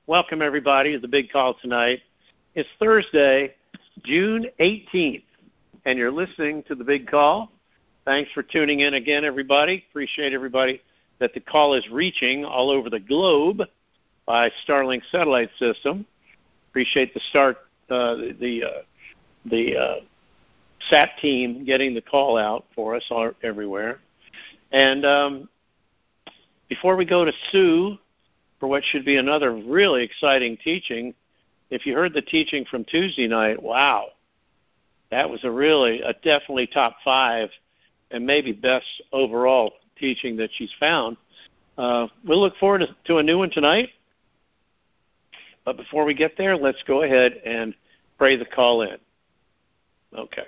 Welcome, everybody, to the big call tonight. It's Thursday, June 18th, and you're listening to the big call. Thanks for tuning in again, everybody. Appreciate everybody that the call is reaching all over the globe by Starlink satellite system. Appreciate the SAT team getting the call out for us everywhere. And before we go to Sue for what should be another really exciting teaching, if you heard the teaching from Tuesday night, wow, that was a definitely top 5 and maybe best overall teaching that she's found. We'll look forward to a new one tonight. But before we get there, let's go ahead and pray the call in. Okay.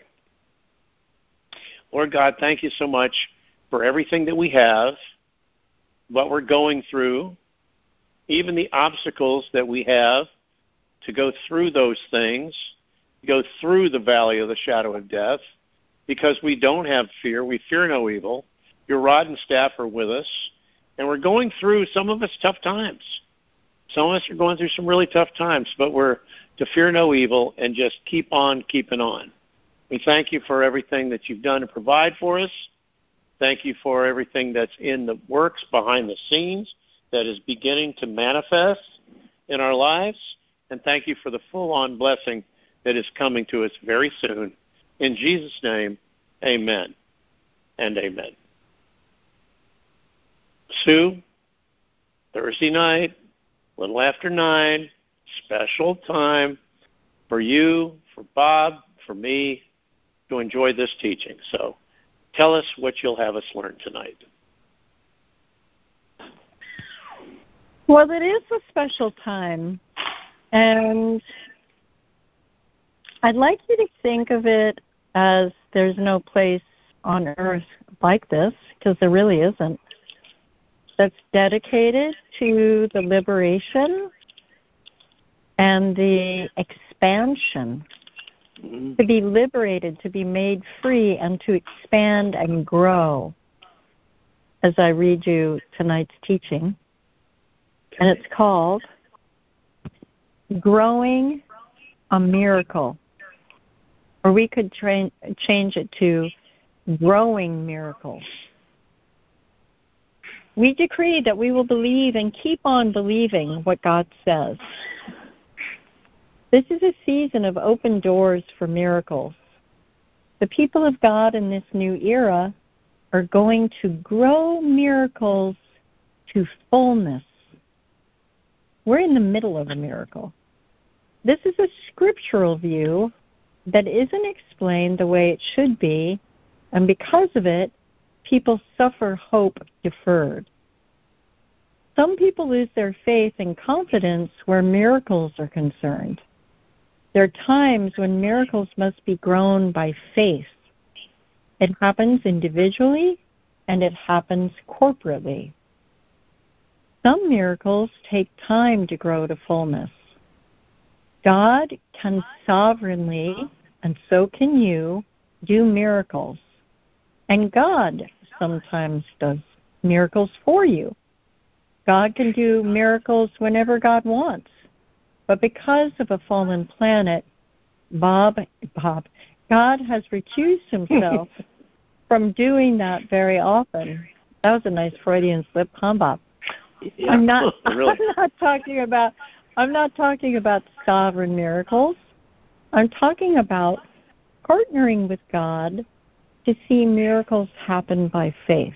Lord God, thank you so much for everything that we have, what we're going through, even the obstacles that we have to go through those things, go through the valley of the shadow of death, because we don't have fear. We fear no evil. Your rod and staff are with us, and we're going through, some of us, tough times. Some of us are going through some really tough times, but we're to fear no evil and just keep on keeping on. We thank you for everything that you've done to provide for us. Thank you for everything that's in the works behind the scenes that is beginning to manifest in our lives. And thank you for the full-on blessing that is coming to us very soon. In Jesus' name, amen and amen. Sue, Thursday night, a little after 9, special time for you, for Bob, for me to enjoy this teaching. So tell us what you'll have us learn tonight. Well, it is a special time, and I'd like you to think of it as there's no place on earth like this, because there really isn't, that's dedicated to the liberation and the expansion, to be liberated, to be made free, and to expand and grow, as I read you tonight's teaching. And it's called Growing a Miracle. Or we could change it to Growing Miracles. We decree that we will believe and keep on believing what God says. This is a season of open doors for miracles. The people of God in this new era are going to grow miracles to fullness. We're in the middle of a miracle. This is a scriptural view that isn't explained the way it should be, and because of it, people suffer hope deferred. Some people lose their faith and confidence where miracles are concerned. There are times when miracles must be grown by faith. It happens individually, and it happens corporately. Some miracles take time to grow to fullness. God can sovereignly, and so can you, do miracles. And God sometimes does miracles for you. God can do miracles whenever God wants. But because of a fallen planet, God has recused himself from doing that very often. That was a nice Freudian slip, huh, Bob? Yeah, I'm not really. I'm not talking about sovereign miracles. I'm talking about partnering with God to see miracles happen by faith.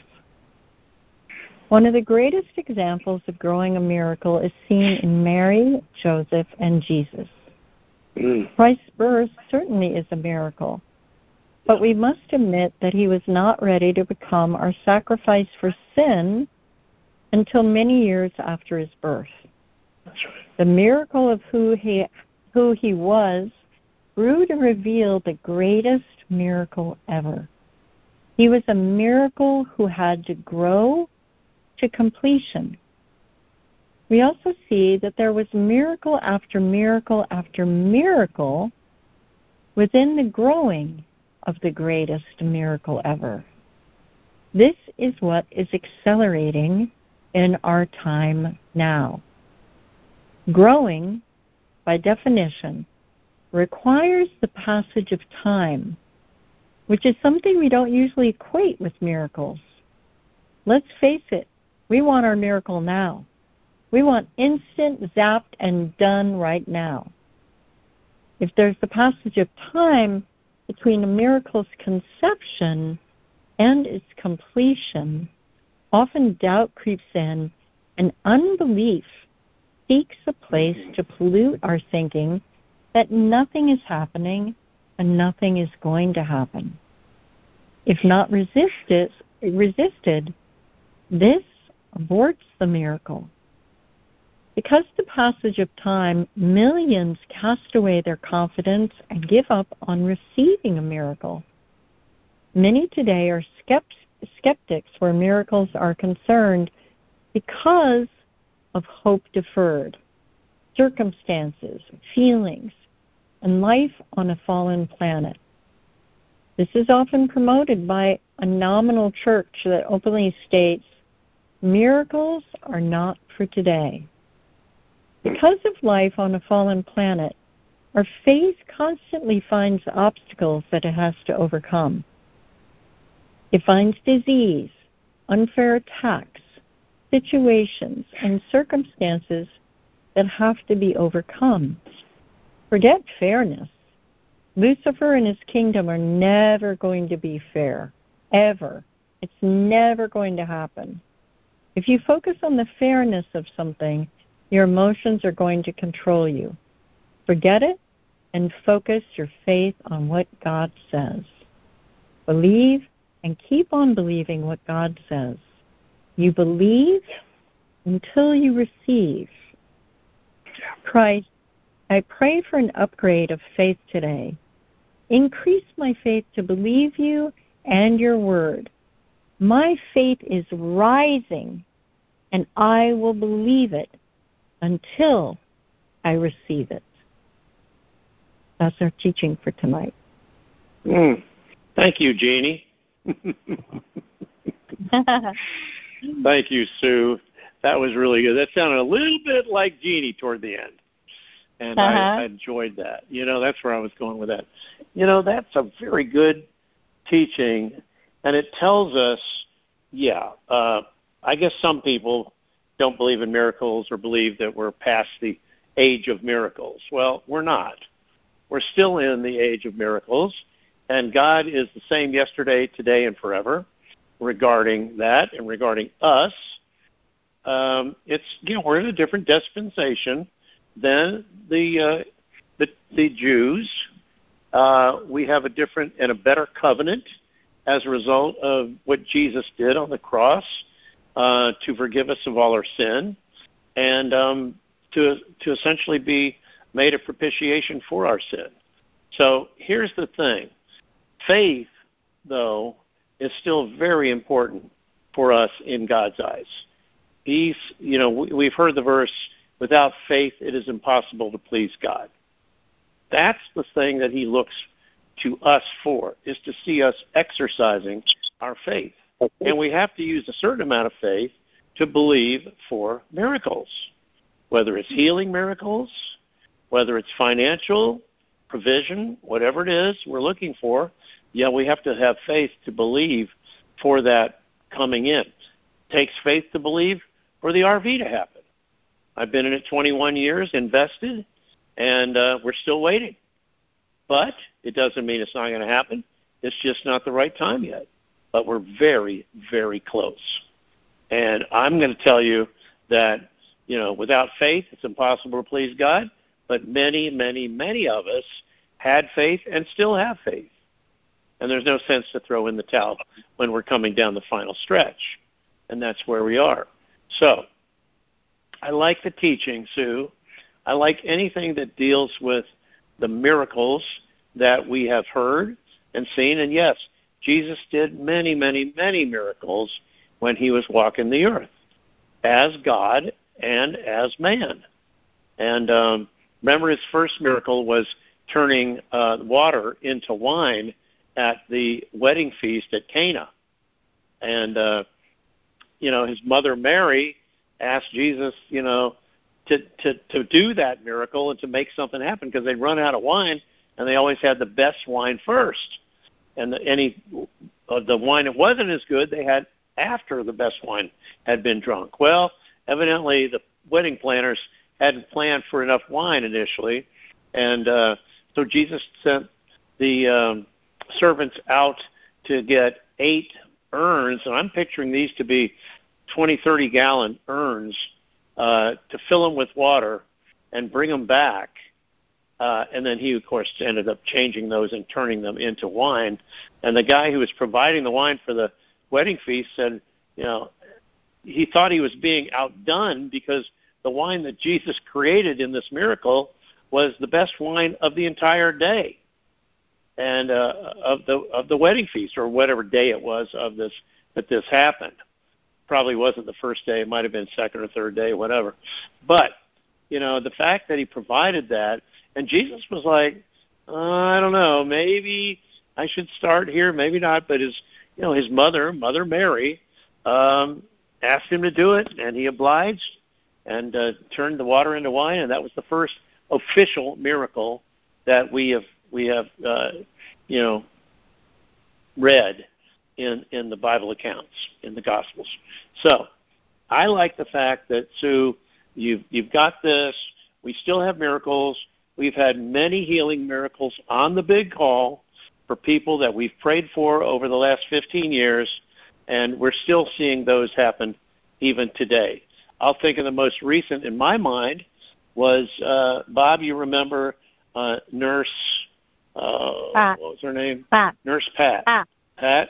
One of the greatest examples of growing a miracle is seen in Mary, Joseph, and Jesus. Christ's birth certainly is a miracle, but we must admit that he was not ready to become our sacrifice for sin until many years after his birth. That's right. The miracle of who he was grew to reveal the greatest miracle ever. He was a miracle who had to grow to completion. We also see that there was miracle after miracle after miracle within the growing of the greatest miracle ever. This is what is accelerating in our time now. Growing, by definition, requires the passage of time, which is something we don't usually equate with miracles. Let's face it, we want our miracle now. We want instant, zapped, and done right now. If there's the passage of time between a miracle's conception and its completion, often doubt creeps in and unbelief seeks a place to pollute our thinking that nothing is happening and nothing is going to happen. If not resisted, this aborts the miracle. Because the passage of time, millions cast away their confidence and give up on receiving a miracle. Many today are skeptics where miracles are concerned because of hope deferred, circumstances, feelings, and life on a fallen planet. This is often promoted by a nominal church that openly states, miracles are not for today. Because of life on a fallen planet, our faith constantly finds obstacles that it has to overcome. It finds disease, unfair attacks, situations, and circumstances that have to be overcome. Forget fairness. Lucifer and his kingdom are never going to be fair, ever. It's never going to happen. If you focus on the fairness of something, your emotions are going to control you. Forget it and focus your faith on what God says. Believe and keep on believing what God says. You believe until you receive. Christ, I pray for an upgrade of faith today. Increase my faith to believe you and your word. My faith is rising, and I will believe it until I receive it. That's our teaching for tonight. Thank you, Jeannie. Thank you, Sue. That was really good. That sounded a little bit like Jeannie toward the end. And I enjoyed that. That's where I was going with that. That's a very good teaching. And it tells us, I guess some people don't believe in miracles or believe that we're past the age of miracles. Well, we're not. We're still in the age of miracles. And God is the same yesterday, today, and forever regarding that and regarding us. We're in a different dispensation than the Jews. We have a different and a better covenant as a result of what Jesus did on the cross to forgive us of all our sin and to essentially be made a propitiation for our sin. So here's the thing. Faith, though, is still very important for us in God's eyes. We've heard the verse, without faith it is impossible to please God. That's the thing that he looks to us for, is to see us exercising our faith. And we have to use a certain amount of faith to believe for miracles, whether it's healing miracles, whether it's financial provision, whatever it is we're looking for. We have to have faith to believe for that coming in. It takes faith to believe for the RV to happen. I've been in it 21 years, invested, and we're still waiting. But it doesn't mean it's not going to happen. It's just not the right time yet. But we're very, very close. And I'm going to tell you that, without faith, it's impossible to please God. But many, many, many of us had faith and still have faith. And there's no sense to throw in the towel when we're coming down the final stretch. And that's where we are. So I like the teaching, Sue. I like anything that deals with the miracles that we have heard and seen. And yes, Jesus did many, many, many miracles when he was walking the earth as God and as man. And remember, his first miracle was turning water into wine at the wedding feast at Cana. And, his mother Mary asked Jesus, to do that miracle and to make something happen, because they'd run out of wine, and they always had the best wine first. And the wine that wasn't as good, they had after the best wine had been drunk. Well, evidently the wedding planners hadn't planned for enough wine initially, and so Jesus sent the servants out to get 8 urns, and I'm picturing these to be 20, 30-gallon urns, to fill them with water and bring them back. And then he, of course, ended up changing those and turning them into wine. And the guy who was providing the wine for the wedding feast said, he thought he was being outdone because the wine that Jesus created in this miracle was the best wine of the entire day, and of the wedding feast, or whatever day it was that this happened. Probably wasn't the first day; it might have been second or third day, whatever. But the fact that he provided that, and Jesus was like, I don't know, maybe I should start here, maybe not. But his Mother Mary, asked him to do it, and he obliged and turned the water into wine, and that was the first official miracle that we have read in the Bible accounts, in the Gospels. So I like the fact that, Sue, you've got this. We still have miracles. We've had many healing miracles on the big call for people that we've prayed for over the last 15 years, and we're still seeing those happen even today. I'll think of the most recent in my mind was, Bob, you remember Nurse, what was her name? Pat. Nurse Pat. Pat?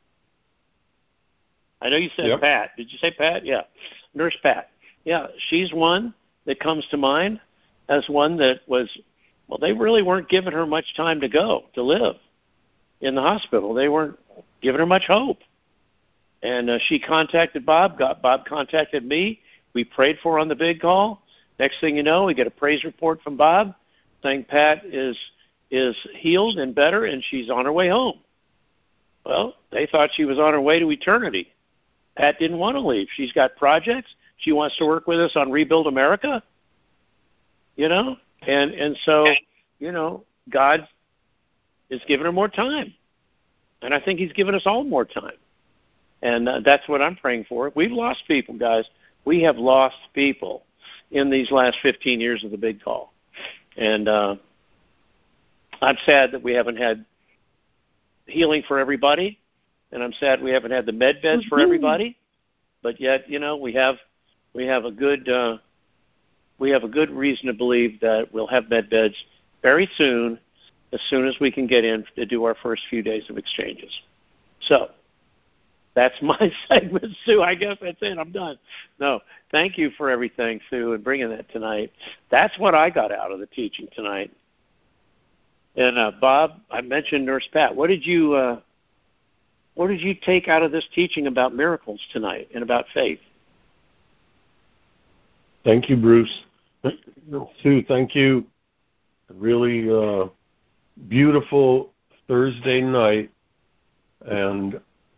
I know you said Yep. Pat. Did you say Pat? Yeah. Nurse Pat. Yeah, she's one that comes to mind as one that was, they really weren't giving her much time to live in the hospital. They weren't giving her much hope. And she contacted Bob. Bob contacted me. We prayed for her on the big call. Next thing you know, we get a praise report from Bob saying Pat is healed and better, and she's on her way home. Well, they thought she was on her way to eternity. Pat didn't want to leave. She's got projects. She wants to work with us on Rebuild America, and so, God is giving her more time. And I think he's given us all more time. And that's what I'm praying for. We've lost people, guys. We have lost people in these last 15 years of the big call. And I'm sad that we haven't had healing for everybody, and I'm sad we haven't had the med beds for everybody. But yet, we have a good reason to believe that we'll have med beds very soon, as soon as we can get in to do our first few days of exchanges. So that's my segment, Sue. I guess that's it. I'm done. No, thank you for everything, Sue, and bringing that tonight. That's what I got out of the teaching tonight. And Bob, I mentioned Nurse Pat. What did you take out of this teaching about miracles tonight and about faith? Thank you, Bruce. Sue, thank you. Really beautiful Thursday night, and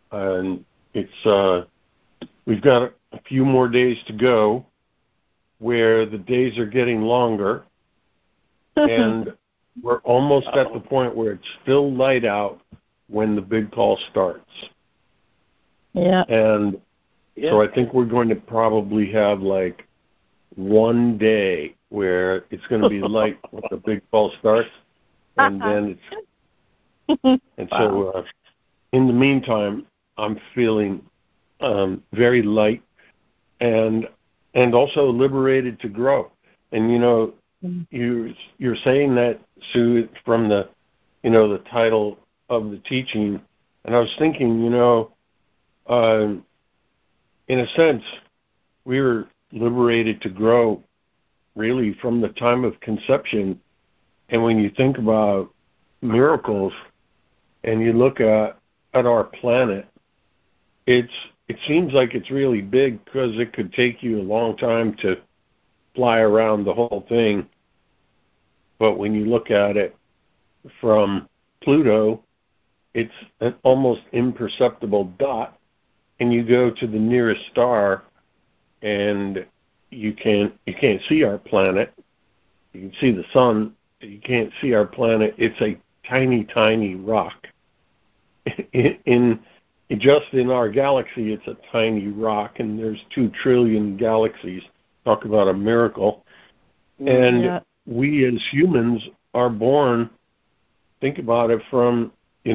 it's we've got a few more days to go, where the days are getting longer, and we're almost at the point where it's still light out when the big call starts. Yeah. And so I think we're going to probably have like one day where it's going to be light when the big call starts, and then it's and so in the meantime, I'm feeling very light and also liberated to grow. And you're saying that, Sue, from the the title of the teaching, and I was thinking, in a sense, we were liberated to grow really from the time of conception. And when you think about miracles and you look at our planet, it seems like it's really big because it could take you a long time to fly around the whole thing. But when you look at it from Pluto, it's an almost imperceptible dot, and you go to the nearest star and you can't see our planet. You can see the sun. You can't see our planet. It's a tiny, tiny rock. In our galaxy, it's a tiny rock, and there's 2 trillion galaxies. Talk about a miracle. And we as humans are born, think about it, from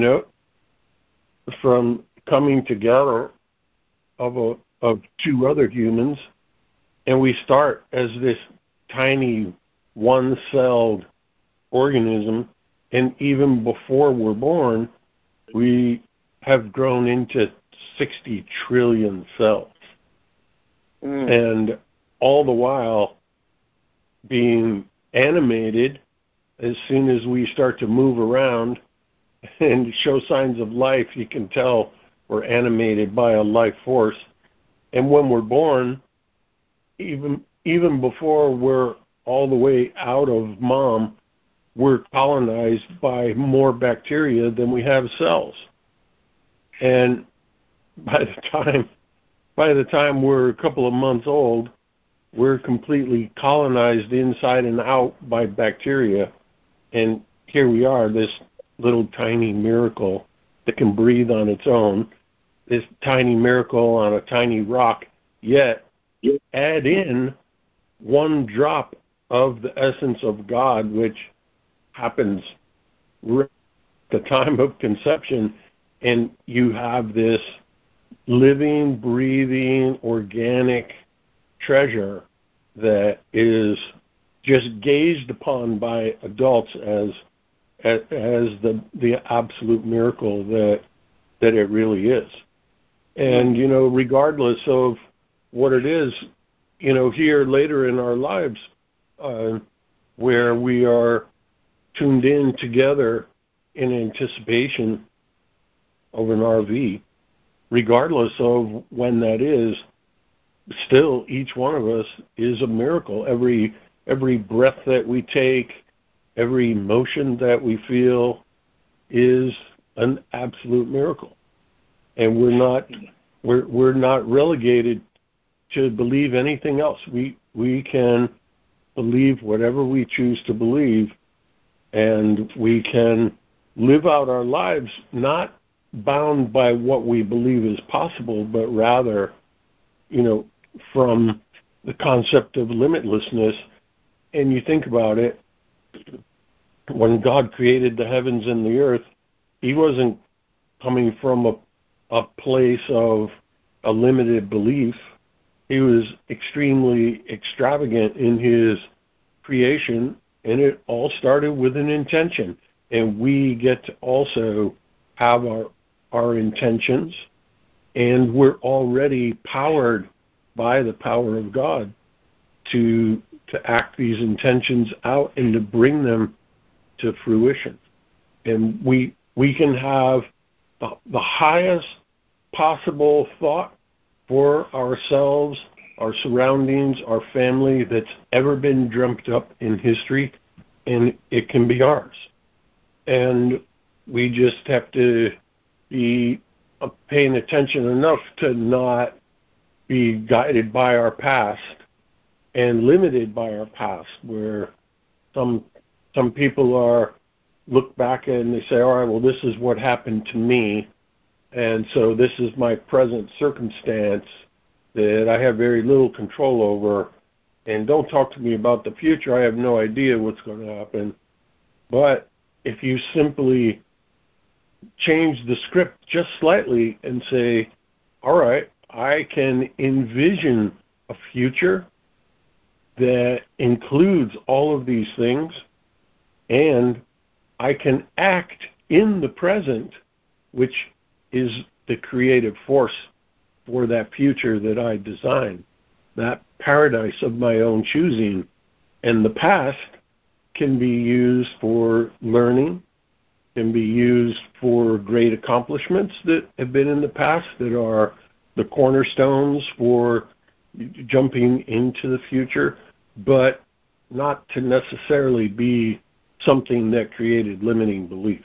coming together of 2 other humans, and we start as this tiny one-celled organism, and even before we're born, we have grown into 60 trillion cells. And all the while being animated. As soon as we start to move around and show signs of life, you can tell we're animated by a life force. And when we're born, even before we're all the way out of mom, we're colonized by more bacteria than we have cells. And by the time we're a couple of months old, we're completely colonized inside and out by bacteria. And here we are, this little tiny miracle that can breathe on its own, this tiny miracle on a tiny rock, yet add in 1 drop of the essence of God, which happens at the time of conception, and you have this living, breathing, organic treasure that is just gazed upon by adults as the absolute miracle that it really is. And regardless of what it is, here later in our lives, where we are tuned in together in anticipation of an RV, regardless of when that is, still each one of us is a miracle. Every breath that we take, every emotion that we feel is an absolute miracle. And we're not relegated to believe anything else. We can believe whatever we choose to believe, and we can live out our lives not bound by what we believe is possible, but rather, from the concept of limitlessness. And you think about it, when God created the heavens and the earth, he wasn't coming from a place of a limited belief. He was extremely extravagant in his creation, and it all started with an intention. And we get to also have our intentions, and we're already powered by the power of God to act these intentions out and to bring them to fruition. And we can have the highest possible thought for ourselves, our surroundings, our family that's ever been dreamt up in history, and it can be ours. And we just have to be paying attention enough to not be guided by our past and limited by our past, where some people look back and they say, all right, well, this is what happened to me, and so this is my present circumstance that I have very little control over, and don't talk to me about the future. I have no idea what's going to happen. But if you simply change the script just slightly and say, all right, I can envision a future that includes all of these things, and I can act in the present, which is the creative force for that future that I designed, that paradise of my own choosing. And the past can be used for learning, can be used for great accomplishments that have been in the past that are the cornerstones for jumping into the future, but not to necessarily be something that created limiting beliefs.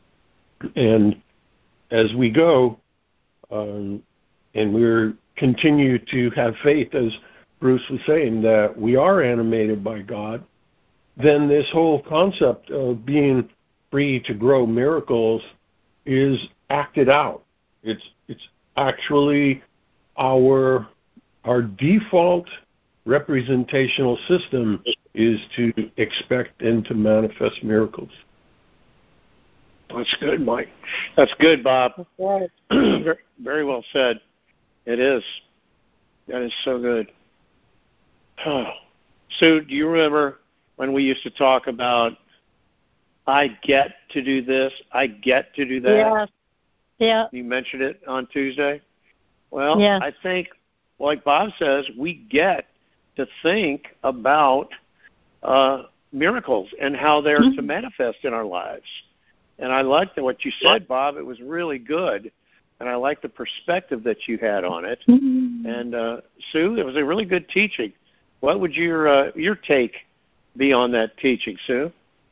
And as we go, and we're continue to have faith, as Bruce was saying, that we are animated by God, then this whole concept of being free to grow miracles is acted out. It's actually our default representational system is to expect and to manifest miracles. That's good, Mike. That's good, Bob. That's right. very, very well said. It is. That is so good. Oh. Sue, do you remember when we used to talk about, I get to do this, I get to do that? Yes. Yeah. You mentioned it on Tuesday. Well, yes. I think, like Bob says, we get to think about miracles and how they're to manifest in our lives. And I liked what you said, Bob. It was really good. And I like the perspective that you had on it. And Sue, it was a really good teaching. What would your take be on that teaching, Sue?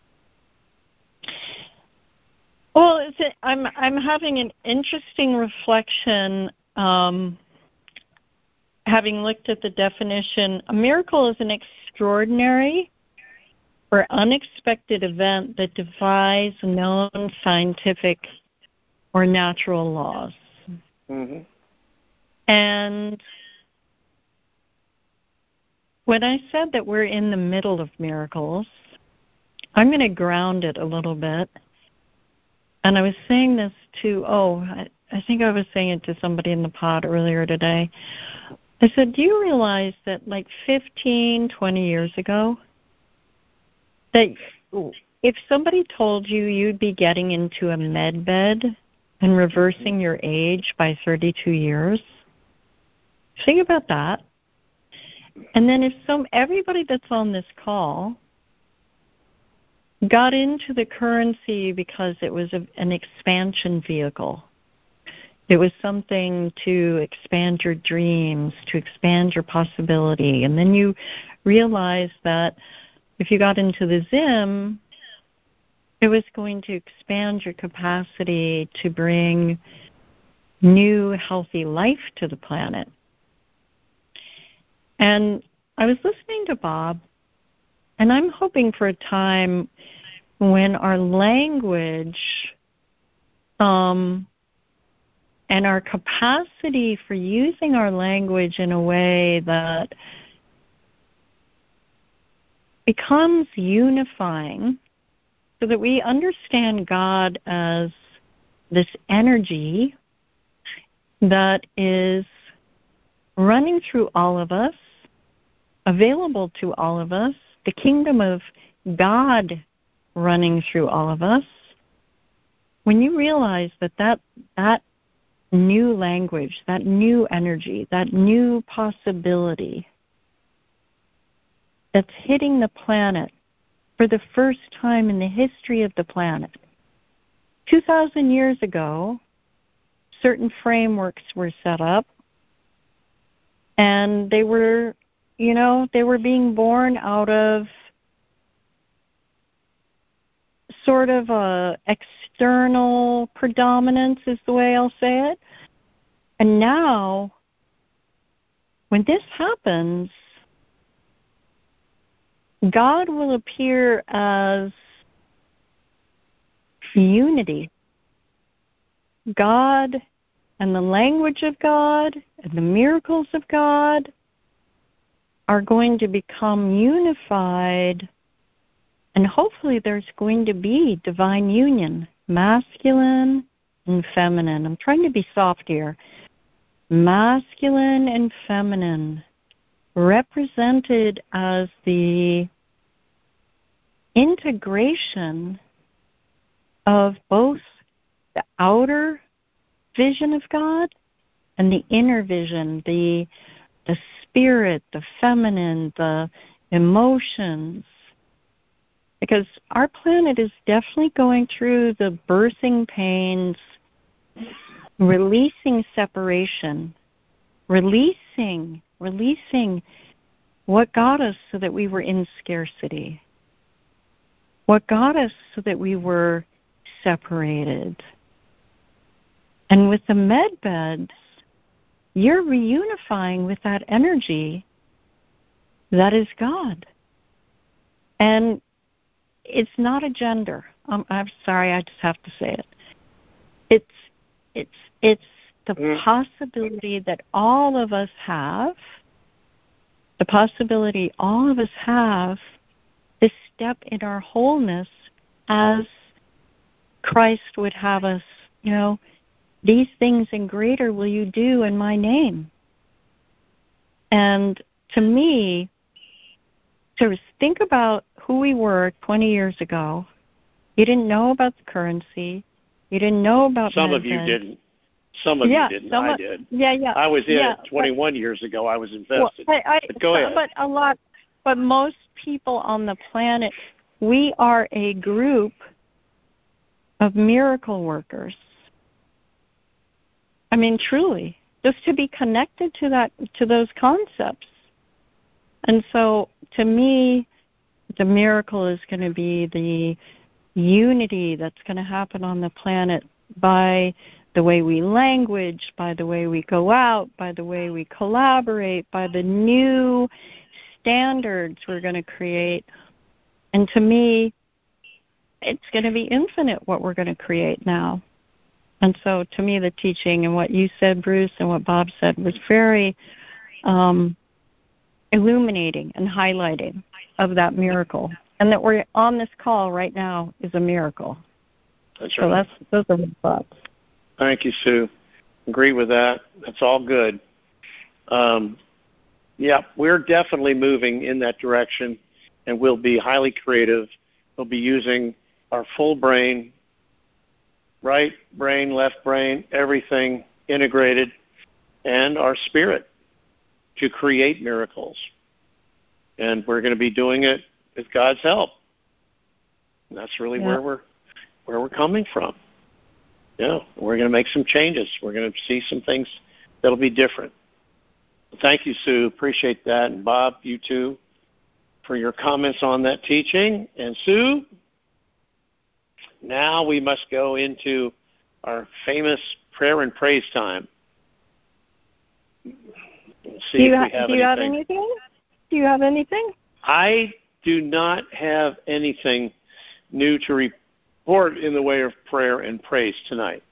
Well, I'm having an interesting reflection. Having looked at the definition, a miracle is an extraordinary or unexpected event that defies known scientific or natural laws. Mm-hmm. And when I said that we're in the middle of miracles, I'm going to ground it a little bit. And I was saying this to, I think I was saying it to somebody in the pod earlier today. I said, do you realize that like 15, 20 years ago, that if somebody told you you'd be getting into a med bed and reversing your age by 32 years, think about that. And then if everybody that's on this call got into the currency because it was an expansion vehicle, it was something to expand your dreams, to expand your possibility, and then you realize that if you got into the Zim, it was going to expand your capacity to bring new, healthy life to the planet. And I was listening to Bob, and I'm hoping for a time when our language and our capacity for using our language in a way that becomes unifying, so that we understand God as this energy that is running through all of us, available to all of us, the kingdom of God running through all of us. When you realize that new language, that new energy, that new possibility that's hitting the planet for the first time in the history of the planet. 2,000 years ago, certain frameworks were set up, and they were being born out of sort of a external predominance is the way I'll say it. And now, when this happens, God will appear as unity. God and the language of God and the miracles of God are going to become unified, and hopefully there's going to be divine union, masculine and feminine. I'm trying to be soft here. Masculine and feminine, represented as the integration of both the outer vision of God and the inner vision, the spirit, the feminine, the emotions. Because our planet is definitely going through the birthing pains, releasing separation, releasing what got us so that we were in scarcity, what got us so that we were separated. And with the med beds, you're reunifying with that energy that is God. And it's not a gender. I'm sorry, I just have to say it. It's the possibility that all of us have, to step in our wholeness as Christ would have us, these things and greater will you do in my name. And to me, to think about who we were 20 years ago, you didn't know about the currency. You didn't know about Some of you didn't. Some of you didn't. I did. Yeah. I was in it 21 years ago. I was invested. But go ahead. But most people on the planet, we are a group of miracle workers. I mean, truly, just to be connected to those concepts. And so, to me, the miracle is going to be the unity that's going to happen on the planet by the way we language, by the way we go out, by the way we collaborate, by the new standards we're going to create. And to me, it's going to be infinite what we're going to create now. And so to me, the teaching and what you said, Bruce, and what Bob said was very illuminating and highlighting of that miracle. And that we're on this call right now is a miracle. That's right. So those are my thoughts. Thank you, Sue. Agree with that. That's all good. We're definitely moving in that direction, and we'll be highly creative. We'll be using our full brain, right brain, left brain, everything integrated, and our spirit to create miracles. And we're going to be doing it with God's help. And that's really where we're coming from. Yeah, we're going to make some changes. We're going to see some things that'll be different. Thank you, Sue. Appreciate that. And Bob, you too, for your comments on that teaching. And Sue, now we must go into our famous prayer and praise time. Let's see if we have anything. Do you have anything? Do you have anything? I do not have anything new to report in the way of prayer and praise tonight.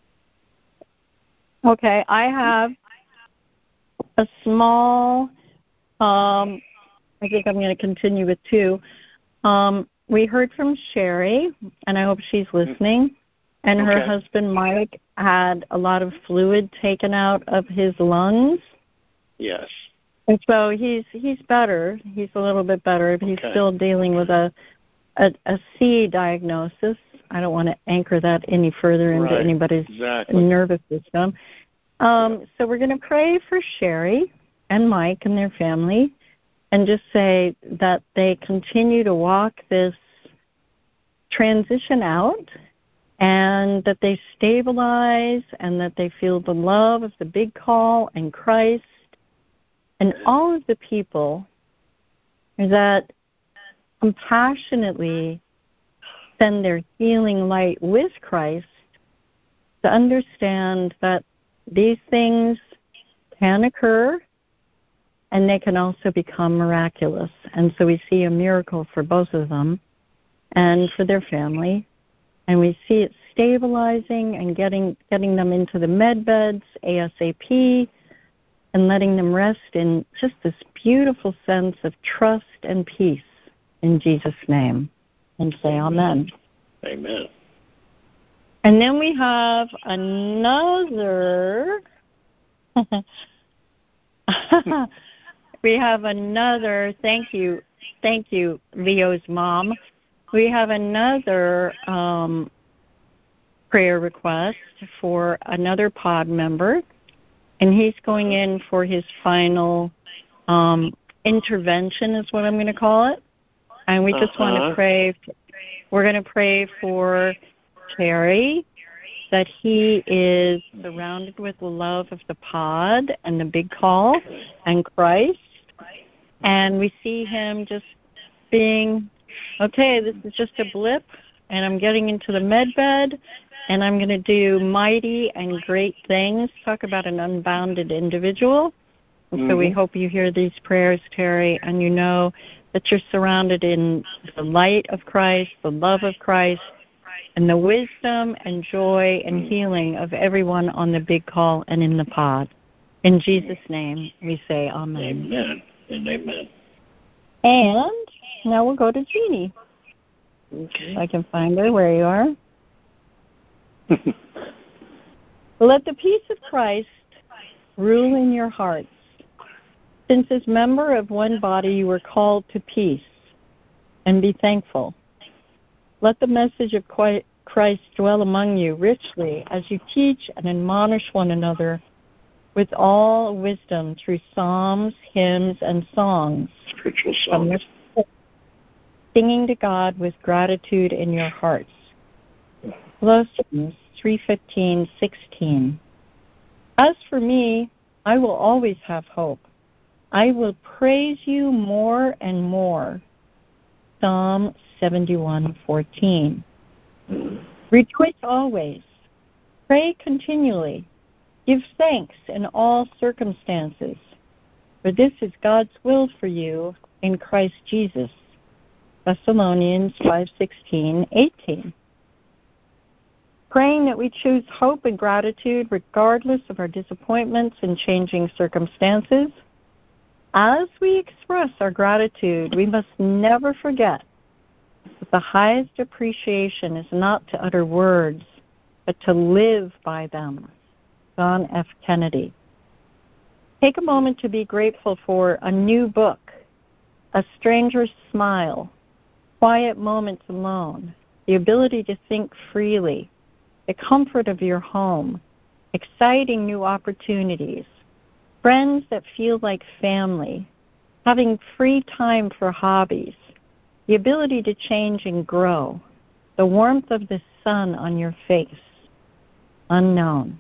Okay, I have a small, I think I'm going to continue with two. We heard from Sherry, and I hope she's listening, and her husband Mike had a lot of fluid taken out of his lungs. Yes. And so he's better. He's a little bit better, but he's still dealing with a C diagnosis. I don't want to anchor that any further into anybody's nervous system. So we're going to pray for Sherry and Mike and their family and just say that they continue to walk this transition out and that they stabilize and that they feel the love of the big call and Christ and all of the people that compassionately send their healing light with Christ to understand that these things can occur and they can also become miraculous. And so we see a miracle for both of them and for their family. And we see it stabilizing and getting them into the med beds ASAP and letting them rest in just this beautiful sense of trust and peace in Jesus' name. And say amen. Amen. And then we have another thank you, Leo's mom. We have another prayer request for another pod member, and he's going in for his final intervention is what I'm going to call it. And we just want to pray. We're going to pray for Terry, that he is surrounded with the love of the pod and the big call and Christ. And we see him just being, okay, this is just a blip, and I'm getting into the med bed, and I'm going to do mighty and great things. Talk about an unbounded individual. And so we hope you hear these prayers, Terry, and you know that you're surrounded in the light of Christ, the love of Christ, and the wisdom and joy and healing of everyone on the big call and in the pod. In Jesus' name, we say amen. Amen and amen. And now we'll go to Jeannie. Okay. If I can find her. Where you are. Let the peace of Christ rule in your hearts. Since as member of one body you were called to peace, and be thankful. Let the message of Christ dwell among you richly as you teach and admonish one another with all wisdom through psalms, hymns, and songs. Spiritual songs. Singing to God with gratitude in your hearts. Colossians 3:15-16. As for me, I will always have hope. I will praise you more and more. Psalm 71:14. Rejoice always. Pray continually. Give thanks in all circumstances, for this is God's will for you in Christ Jesus. Thessalonians 5:16-18. Praying that we choose hope and gratitude regardless of our disappointments and changing circumstances. As we express our gratitude, we must never forget that the highest appreciation is not to utter words, but to live by them. John F. Kennedy. Take a moment to be grateful for a new book, a stranger's smile, quiet moments alone, the ability to think freely, the comfort of your home, exciting new opportunities, friends that feel like family, having free time for hobbies, the ability to change and grow, the warmth of the sun on your face, unknown.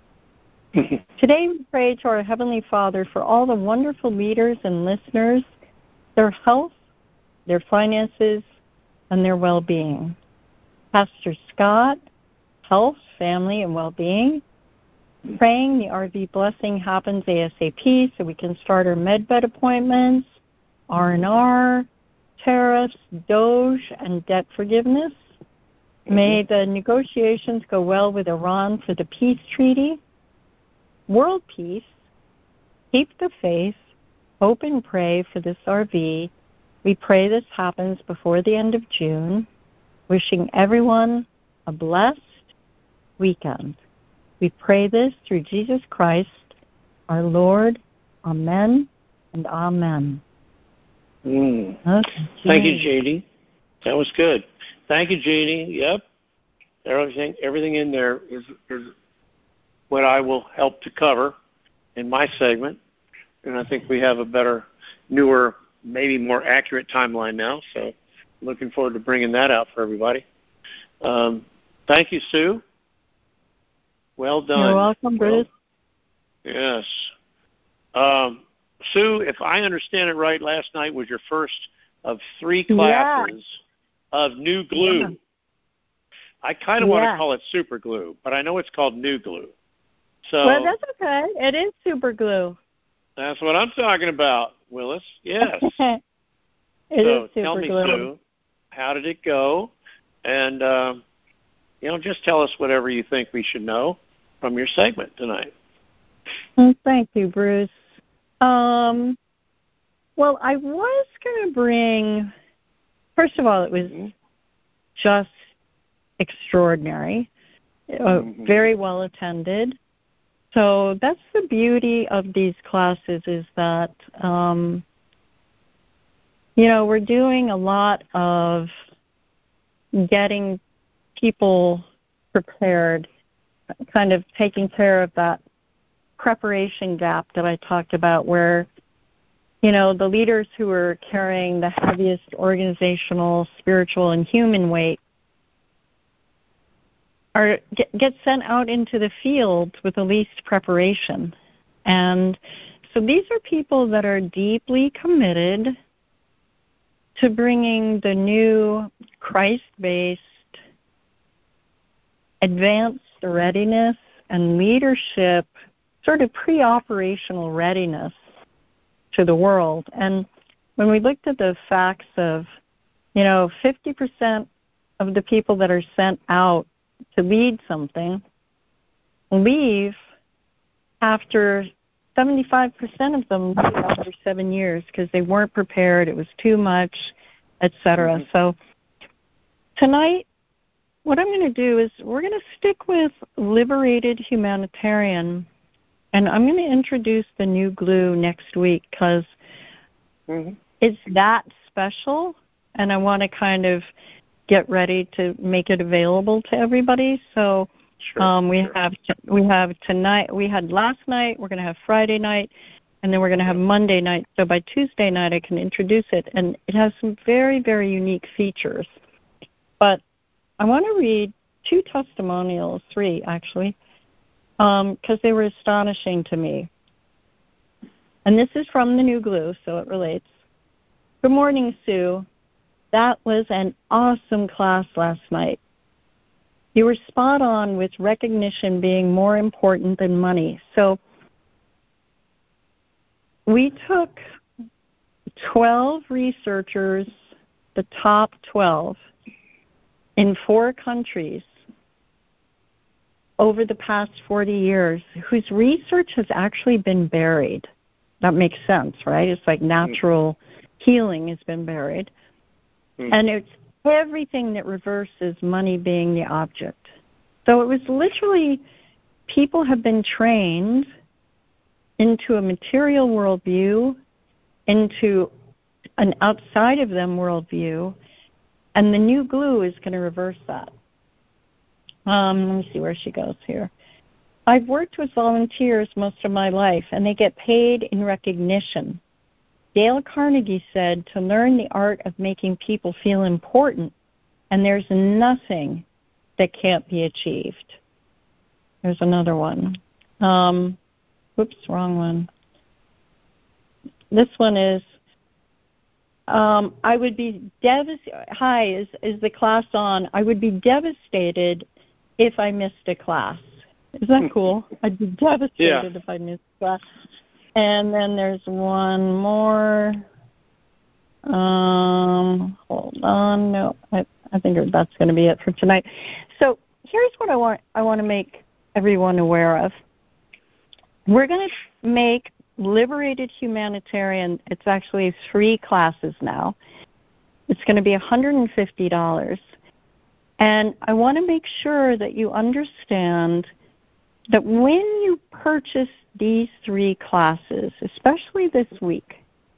Today we pray to our Heavenly Father for all the wonderful leaders and listeners, their health, their finances, and their well-being. Pastor Scott, health, family, and well-being. Praying the RV blessing happens ASAP so we can start our medbed appointments, R&R, tariffs, DOGE, and debt forgiveness. May the negotiations go well with Iran for the peace treaty. World peace. Keep the faith. Hope and pray for this RV. We pray this happens before the end of June. Wishing everyone a blessed weekend. We pray this through Jesus Christ, our Lord. Amen and amen. Okay, thank you, Jeannie. That was good. Thank you, Jeannie. Yep. Everything in there is what I will help to cover in my segment. And I think we have a better, newer, maybe more accurate timeline now. So looking forward to bringing that out for everybody. Thank you, Sue. Well done. You're welcome, Bruce. Yes. Sue, if I understand it right, last night was your first of 3 classes of new glue. Yeah. I kind of want to call it super glue, but I know it's called new glue. So, well, that's okay. It is super glue. That's what I'm talking about, Willis. Yes. It is super tell me, glue. Sue, how did it go? And, just tell us whatever you think we should know from your segment tonight. Thank you, Bruce. Well, I was going to bring, first of all, it was just extraordinary, very well attended. So that's the beauty of these classes is that, we're doing a lot of getting people prepared, kind of taking care of that preparation gap that I talked about where, the leaders who are carrying the heaviest organizational, spiritual, and human weight get sent out into the field with the least preparation. And so these are people that are deeply committed to bringing the new Christ-based advanced readiness and leadership, sort of pre-operational readiness to the world. And when we looked at the facts of, 50% of the people that are sent out to lead something leave after 75% of them leave after 7 years because they weren't prepared, it was too much, etc. Mm-hmm. So tonight, what I'm going to do is we're going to stick with liberated humanitarian, and I'm going to introduce the new glue next week because it's that special, and I want to kind of get ready to make it available to everybody. So we have tonight, we had last night, we're going to have Friday night, and then we're going to have Monday night. So by Tuesday night I can introduce it, and it has some very, very unique features. But I want to read 2 testimonials, 3 actually, because they were astonishing to me. And this is from the new glue, so it relates. Good morning, Sue. That was an awesome class last night. You were spot on with recognition being more important than money. So we took 12 researchers, the top 12, in 4 countries over the past 40 years, whose research has actually been buried. That makes sense, right? It's like natural healing has been buried. And it's everything that reverses money being the object. So it was literally, people have been trained into a material worldview, into an outside of them worldview, and the new glue is going to reverse that. Let me see where she goes here. I've worked with volunteers most of my life, and they get paid in recognition. Dale Carnegie said to learn the art of making people feel important, and there's nothing that can't be achieved. There's another one. Whoops, wrong one. This one is, I would be devastated. Hi, is the class on? I would be devastated if I missed a class. Is that cool? I'd be devastated if I missed a class. And then there's one more. Hold on. No, I think that's going to be it for tonight. So here's what I want to make everyone aware of. We're going to make Liberated Humanitarian. It's actually 3 classes now. It's going to be $150. And I want to make sure that you understand that when you purchase these 3 classes, especially this week,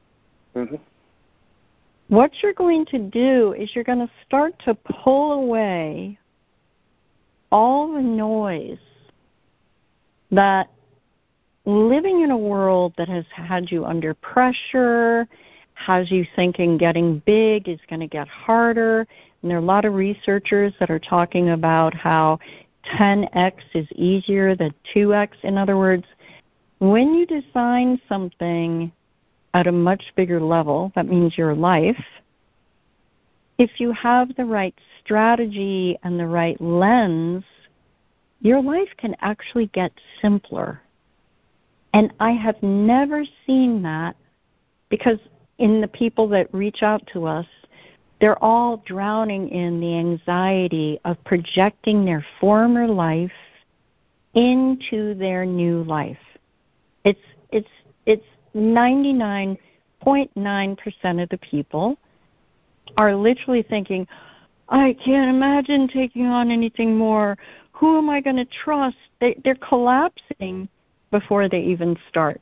what you're going to do is you're going to start to pull away all the noise that living in a world that has had you under pressure, has you thinking getting big is going to get harder. And there are a lot of researchers that are talking about how 10x is easier than 2x. In other words, when you design something at a much bigger level, that means your life, if you have the right strategy and the right lens, your life can actually get simpler. And I have never seen that, because in the people that reach out to us, they're all drowning in the anxiety of projecting their former life into their new life. It's 99.9% of the people are literally thinking, I can't imagine taking on anything more. Who am I going to trust? They're collapsing before they even start.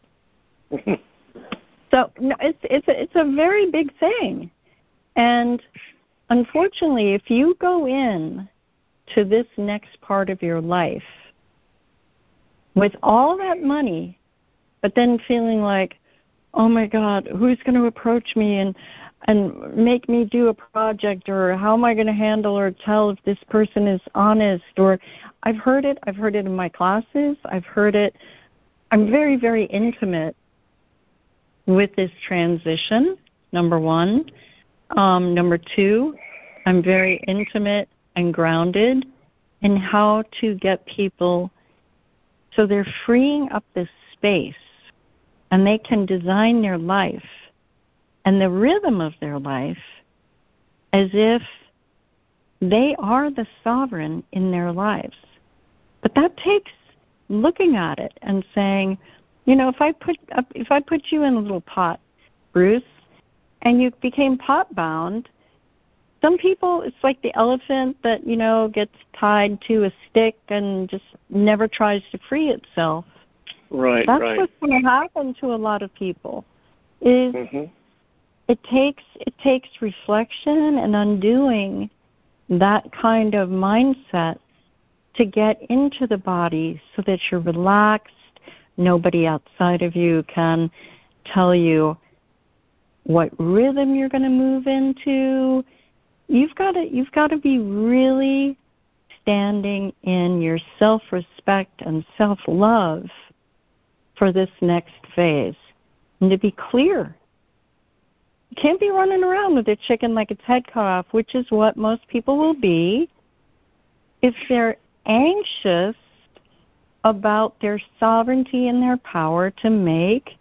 So no, it's a very big thing. And unfortunately, if you go in to this next part of your life with all that money, but then feeling like, oh my God, who's going to approach me and make me do a project, or how am I going to handle or tell if this person is honest? Or I've heard it in my classes. I've heard it. I'm very, very intimate with this transition, number one. Number two, I'm very intimate and grounded in how to get people so they're freeing up this space and they can design their life and the rhythm of their life as if they are the sovereign in their lives. But that takes looking at it and saying, if I put you in a little pot, Bruce, and you became pot bound, some people, it's like the elephant that, gets tied to a stick and just never tries to free itself. Right, That's right. what's going to happen to a lot of people. Is it takes reflection and undoing that kind of mindset to get into the body so that you're relaxed. Nobody outside of you can tell you what rhythm you're going to move into. You've got to be really standing in your self-respect and self-love for this next phase. And to be clear, you can't be running around with a chicken like its head cut off, which is what most people will be if they're anxious about their sovereignty and their power to make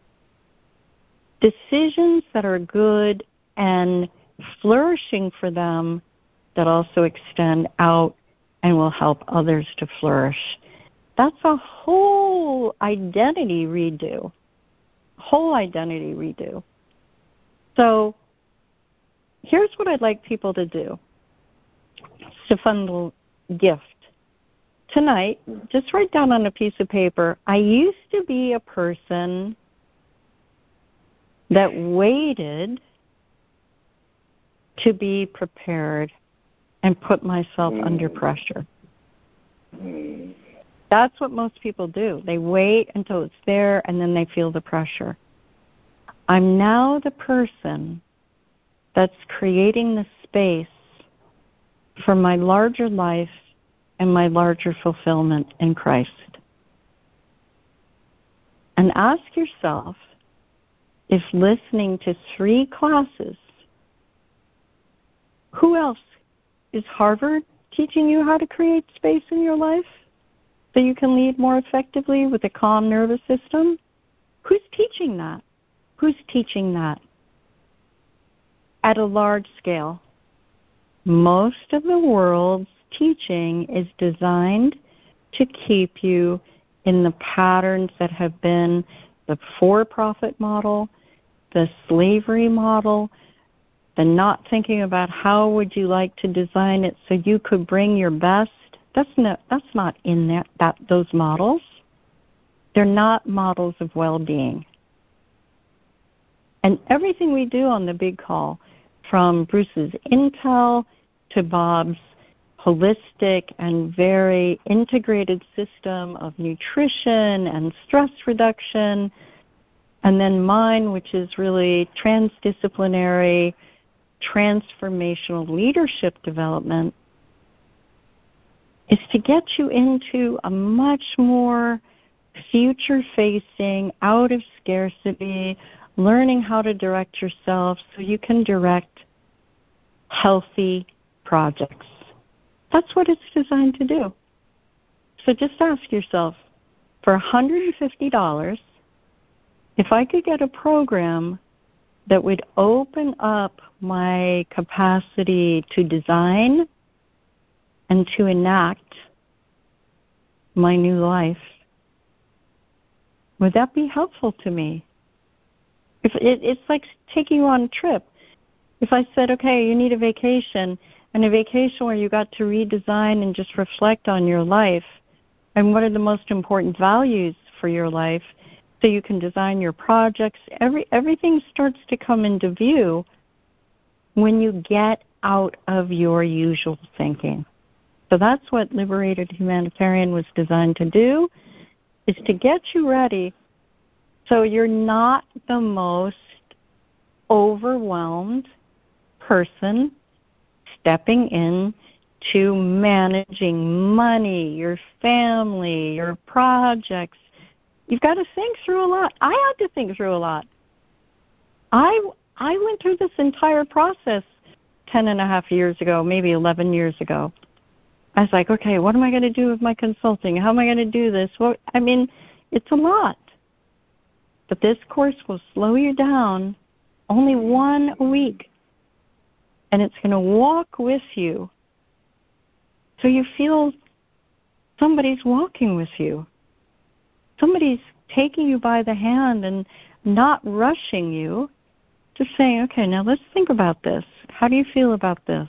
decisions that are good and flourishing for them that also extend out and will help others to flourish. That's a whole identity redo. So here's what I'd like people to do. It's a fun little gift. Tonight, just write down on a piece of paper, I used to be a person that waited to be prepared and put myself under pressure. That's what most people do. They wait until it's there and then they feel the pressure. I'm now the person that's creating the space for my larger life and my larger fulfillment in Christ. And ask yourself if listening to 3 classes, who else? Is Harvard teaching you how to create space in your life so you can lead more effectively with a calm nervous system? Who's teaching that? Who's teaching that? At a large scale. Most of the world's teaching is designed to keep you in the patterns that have been the for-profit model, the slavery model, the not thinking about how would you like to design it so you could bring your best. That's not in there, those models. They're not models of well-being. And everything we do on the big call, from Bruce's intel to Bob's holistic and very integrated system of nutrition and stress reduction, and then mine, which is really transdisciplinary, transformational leadership development, is to get you into a much more future-facing, out of scarcity, learning how to direct yourself so you can direct healthy projects. That's what it's designed to do. So just ask yourself, for $150, if I could get a program that would open up my capacity to design and to enact my new life, would that be helpful to me? It's like taking you on a trip. If I said, okay, you need a vacation, and a vacation where you got to redesign and just reflect on your life and what are the most important values for your life so you can design your projects, everything starts to come into view when you get out of your usual thinking. So that's what Liberated Humanitarian was designed to do, is to get you ready so you're not the most overwhelmed person stepping in to managing money, your family, your projects. You've got to think through a lot. I had to think through a lot. I went through this entire process 10 and a half years ago, maybe 11 years ago. I was like, okay, what am I going to do with my consulting? How am I going to do this? It's a lot. But this course will slow you down only 1 a week. And it's going to walk with you so you feel somebody's walking with you. Somebody's taking you by the hand and not rushing you, just saying, okay, now let's think about this. How do you feel about this?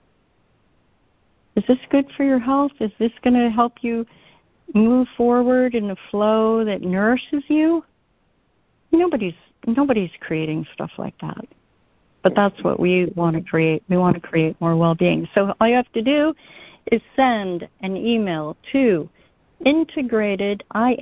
Is this good for your health? Is this going to help you move forward in a flow that nourishes you? Nobody's creating stuff like that. But that's what we want to create. We want to create more well-being. So all you have to do is send an email to integrated,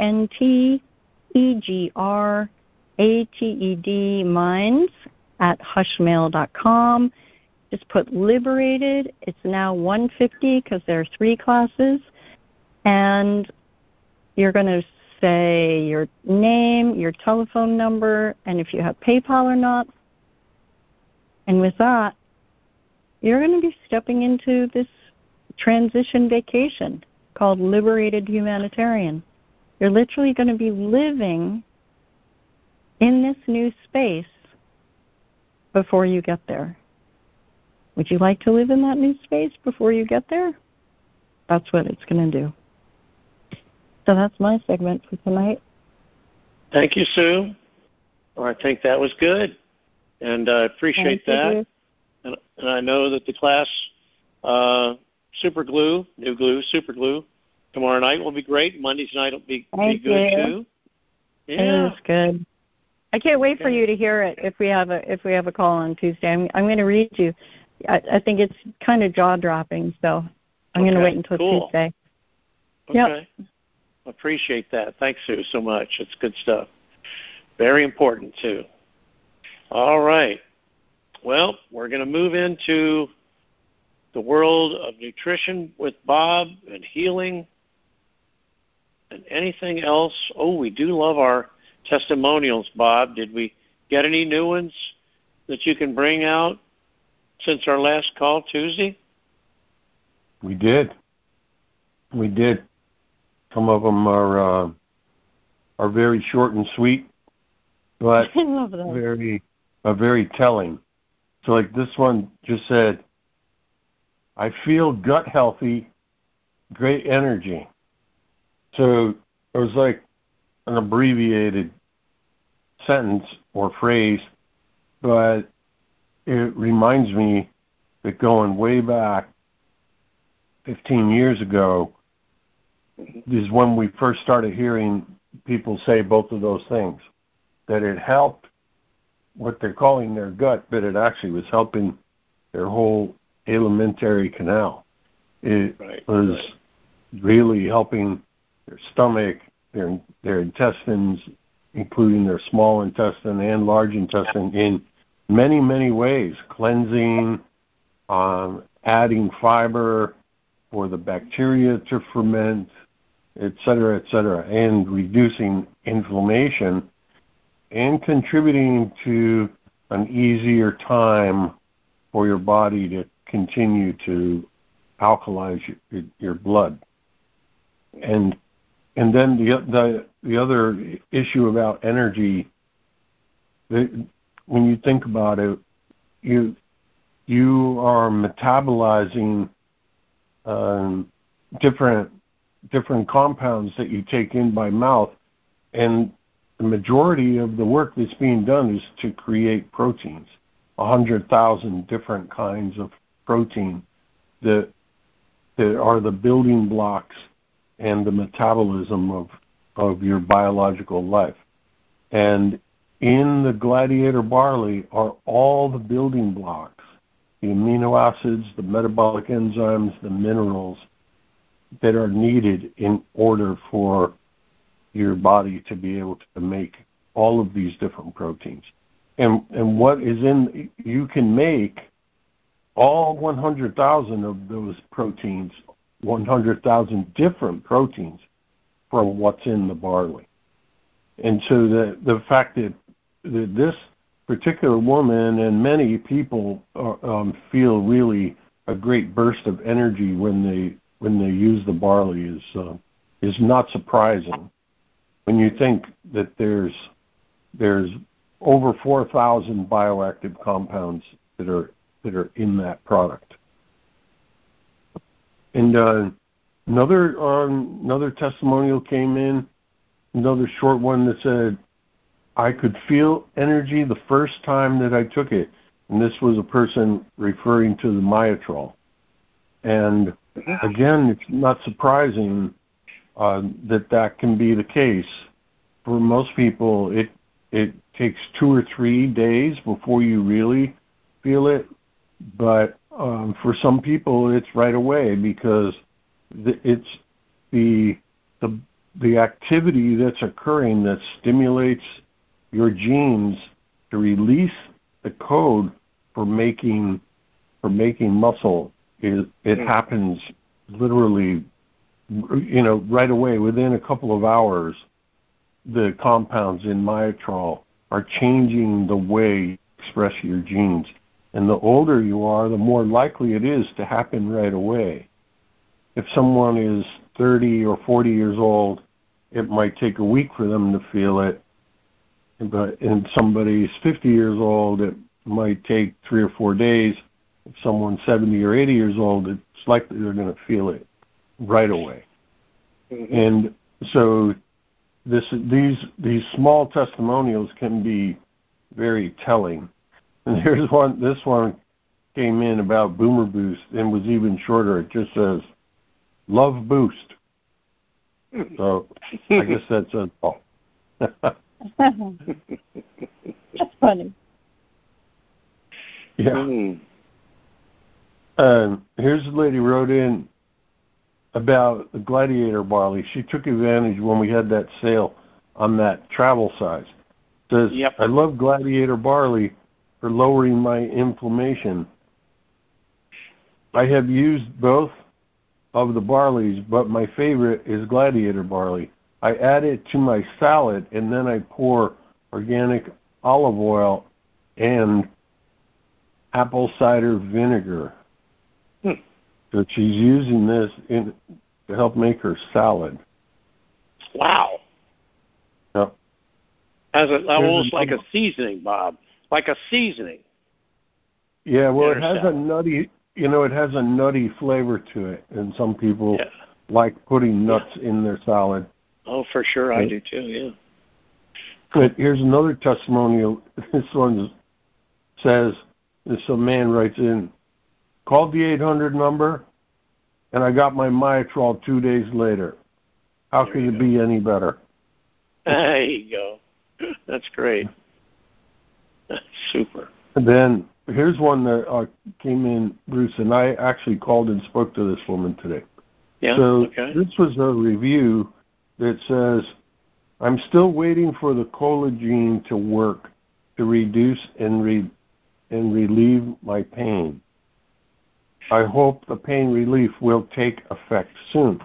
INTEGRATED, minds @hushmail.com. Just put liberated. It's now 150 because there are 3 classes. And you're going to say your name, your telephone number, and if you have PayPal or not. And with that, you're going to be stepping into this transition vacation called Liberated Humanitarian. You're literally going to be living in this new space before you get there. Would you like to live in that new space before you get there? That's what it's going to do. So that's my segment for tonight. Thank you, Sue. Well, I think that was good, and I appreciate that. And I know that the class, Super Glue, tomorrow night will be great. Monday's night will be good too. Yeah, it's good. I can't wait for you to hear it. If we have a call on Tuesday, I'm going to read you. I think it's kind of jaw dropping, so I'm going to wait until Tuesday. Okay. Yep. Appreciate that. Thanks, Sue, so much. It's good stuff. Very important, too. All right. Well, we're going to move into the world of nutrition with Bob and healing and anything else. Oh, we do love our testimonials, Bob. Did we get any new ones that you can bring out since our last call Tuesday? We did. Some of them are very short and sweet, but very telling. So like this one just said, I feel gut healthy, great energy. So it was like an abbreviated sentence or phrase, but it reminds me that going way back 15 years ago is when we first started hearing people say both of those things, that it helped what they're calling their gut, but it actually was helping their whole alimentary canal. It was really helping their stomach, their intestines, including their small intestine and large intestine in many, many ways, cleansing, adding fiber for the bacteria to ferment, et cetera, and reducing inflammation and contributing to an easier time for your body to continue to alkalize your blood. And then the other issue about energy, when you think about it, you are metabolizing different compounds that you take in by mouth, and the majority of the work that's being done is to create proteins, 100,000 different kinds of protein that are the building blocks and the metabolism of your biological life. And in the Gladiator barley are all the building blocks, the amino acids, the metabolic enzymes, the minerals that are needed in order for your body to be able to make all of these different proteins. And what is in, you can make all 100,000 of those proteins, 100,000 different proteins from what's in the barley. And so the fact that this particular woman and many people feel really a great burst of energy when they use the barley is not surprising when you think that there's there's over 4,000 bioactive compounds that are in that product. And another testimonial came in, another short one that said, I could feel energy the first time that I took it. And this was a person referring to the Myotrol. And again, it's not surprising that can be the case. For most people, it takes 2 or 3 days before you really feel it. But for some people, it's right away because it's the activity that's occurring that stimulates your genes to release the code for making muscle. It happens literally, right away. Within a couple of hours, the compounds in Myotrol are changing the way you express your genes. And the older you are, the more likely it is to happen right away. If someone is 30 or 40 years old, it might take a week for them to feel it. But if somebody's 50 years old, it might take 3 or 4 days. If someone's 70 or 80 years old, it's likely they're going to feel it right away. Mm-hmm. And so these small testimonials can be very telling. And this one came in about Boomer Boost and was even shorter. It just says, "Love Boost." So I guess that says all. That's funny. Yeah. Here's a lady wrote in about the Gladiator barley. She took advantage when we had that sale on that travel size. Says, yep. I love Gladiator barley for lowering my inflammation. I have used both of the barleys, but my favorite is Gladiator barley. I add it to my salad, and then I pour organic olive oil and apple cider vinegar. So she's using this to help make her salad. Wow. Yep. Almost like a seasoning, Bob. Like a seasoning. Yeah, well, it has a nutty flavor to it, and some people like putting nuts in their salad. Oh, for sure, I do too, yeah. But here's another testimonial. This one says, some man writes in, called the 800 number, and I got my Myotrol 2 days later. How could it be any better? There you go. That's great. That's super. And then here's one that came in, Bruce, and I actually called and spoke to this woman today. Yeah, so this was a review that says, I'm still waiting for the collagen to work to reduce and relieve my pain. I hope the pain relief will take effect soon.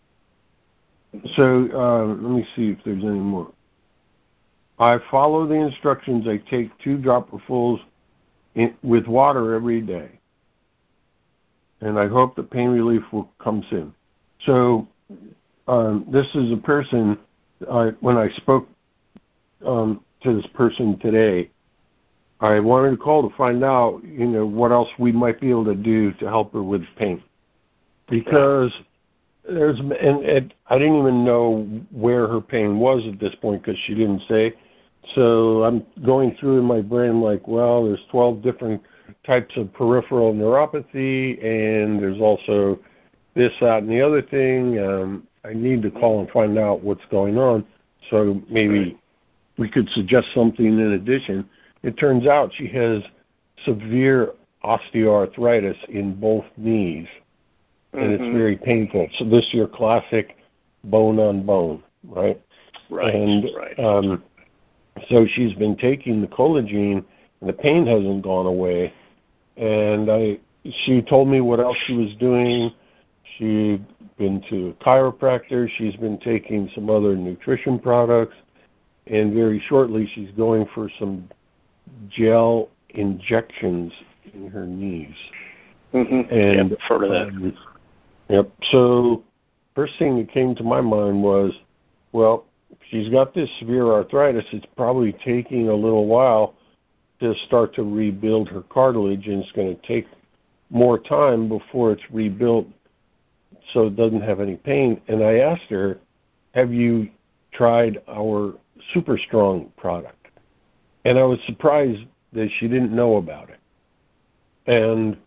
So let me see if there's any more. I follow the instructions. I take 2 dropperfuls with water every day. And I hope the pain relief will come soon. So this is a person, when I spoke to this person today, I wanted to call to find out, what else we might be able to do to help her with pain. Because I didn't even know where her pain was at this point because she didn't say. So I'm going through in my brain like, well, there's 12 different types of peripheral neuropathy, and there's also this, that, and the other thing. I need to call and find out what's going on. So maybe we could suggest something in addition. It turns out she has severe osteoarthritis in both knees, and it's very painful. So this is your classic bone on bone, right? Right. And so she's been taking the collagen, and the pain hasn't gone away. And she told me what else she was doing. She'd been to a chiropractor. She's been taking some other nutrition products. And very shortly, she's going for some gel injections in her knees. And yep, heard of that. Yep. So first thing that came to my mind was, well, if she's got this severe arthritis. It's probably taking a little while to start to rebuild her cartilage, and it's going to take more time before it's rebuilt so it doesn't have any pain. And I asked her, have you tried our Super Strong product? And I was surprised that she didn't know about it. And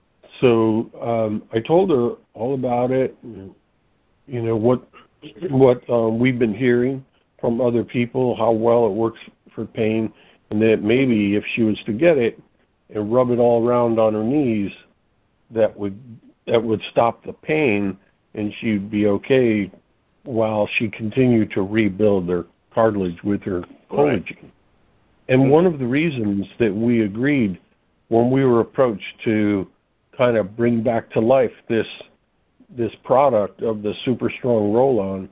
so I told her all about it, what we've been hearing from other people, how well it works for pain, and that maybe if she was to get it and rub it all around on her knees, that would stop the pain, and she'd be okay while she continued to rebuild her cartilage with her collagen. Right. And one of the reasons that we agreed when we were approached to kind of bring back to life this product of the Super Strong Roll-On,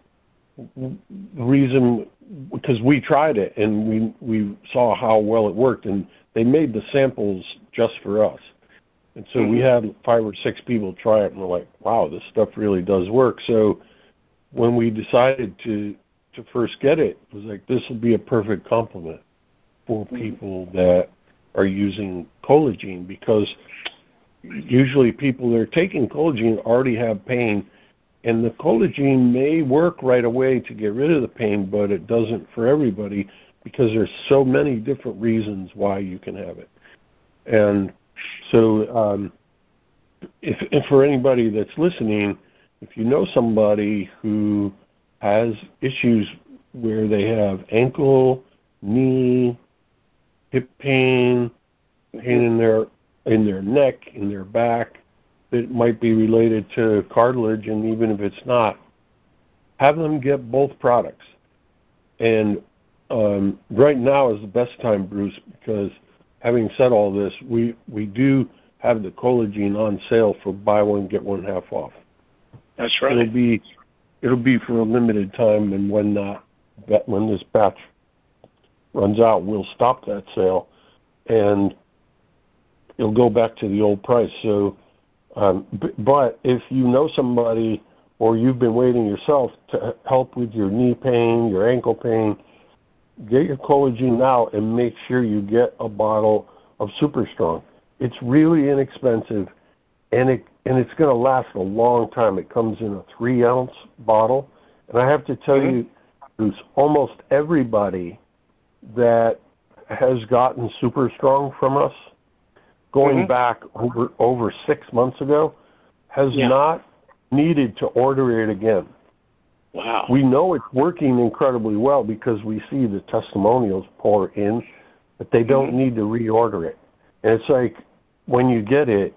reason because we tried it and we saw how well it worked, and they made the samples just for us. And so we had 5 or 6 people try it, and we're like, wow, this stuff really does work. So when we decided to first get it, it was like, this will be a perfect complement for people that are using Collagen, because usually people that are taking Collagen already have pain, and the Collagen may work right away to get rid of the pain, but it doesn't for everybody because there's so many different reasons why you can have it. And so if for anybody that's listening, if you know somebody who has issues where they have ankle, knee, hip pain in their neck, in their back, that might be related to cartilage, and even if it's not, have them get both products. And right now is the best time, Bruce, because having said all this, we do have the Collagen on sale for buy one, get one half off. That's right. It'll be for a limited time, and when this batch runs out, we'll stop that sale, and it'll go back to the old price. So, but if you know somebody, or you've been waiting yourself to help with your knee pain, your ankle pain, get your Collagen now and make sure you get a bottle of Super Strong. It's really inexpensive, and it's going to last a long time. It comes in a 3-ounce bottle, and I have to tell you, Bruce, almost everybody that has gotten Super Strong from us, going back over 6 months ago, has not needed to order it again. Wow. We know it's working incredibly well because we see the testimonials pour in, but they don't need to reorder it. And it's like when you get it,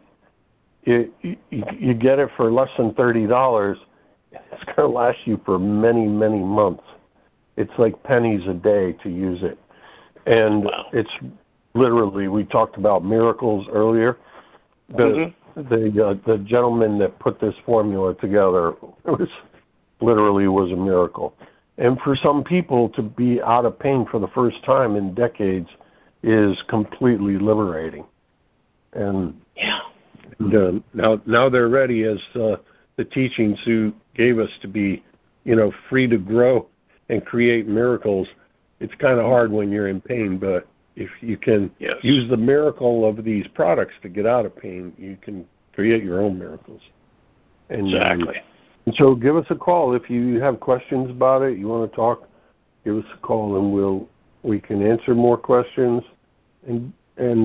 you get it for less than $30. It's going to last you for many, many months. It's like pennies a day to use it. And it's literally, we talked about miracles earlier. The gentleman that put this formula together was a miracle. And for some people to be out of pain for the first time in decades is completely liberating. And now they're ready, as the teachings who gave us, to be, free to grow and create miracles. It's kind of hard when you're in pain, but if you can use the miracle of these products to get out of pain, you can create your own miracles. And, exactly. And so give us a call if you have questions about it. You want to talk, give us a call, and we can answer more questions. And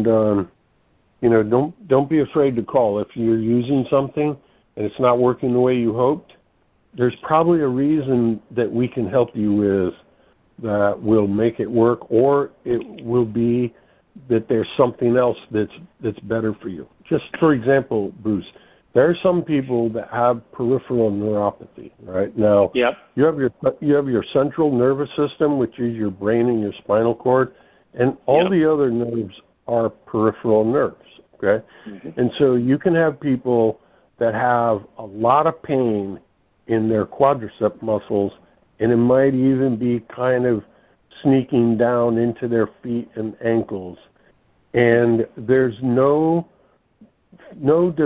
don't be afraid to call. If you're using something and it's not working the way you hoped, there's probably a reason that we can help you with that will make it work, or it will be that there's something else that's better for you. Just for example, Bruce, there are some people that have peripheral neuropathy. Right now, you have your central nervous system, which is your brain and your spinal cord, and all the other nerves are peripheral nerves. Okay, and so you can have people that have a lot of pain in their quadricep muscles, and it might even be kind of sneaking down into their feet and ankles. And there's no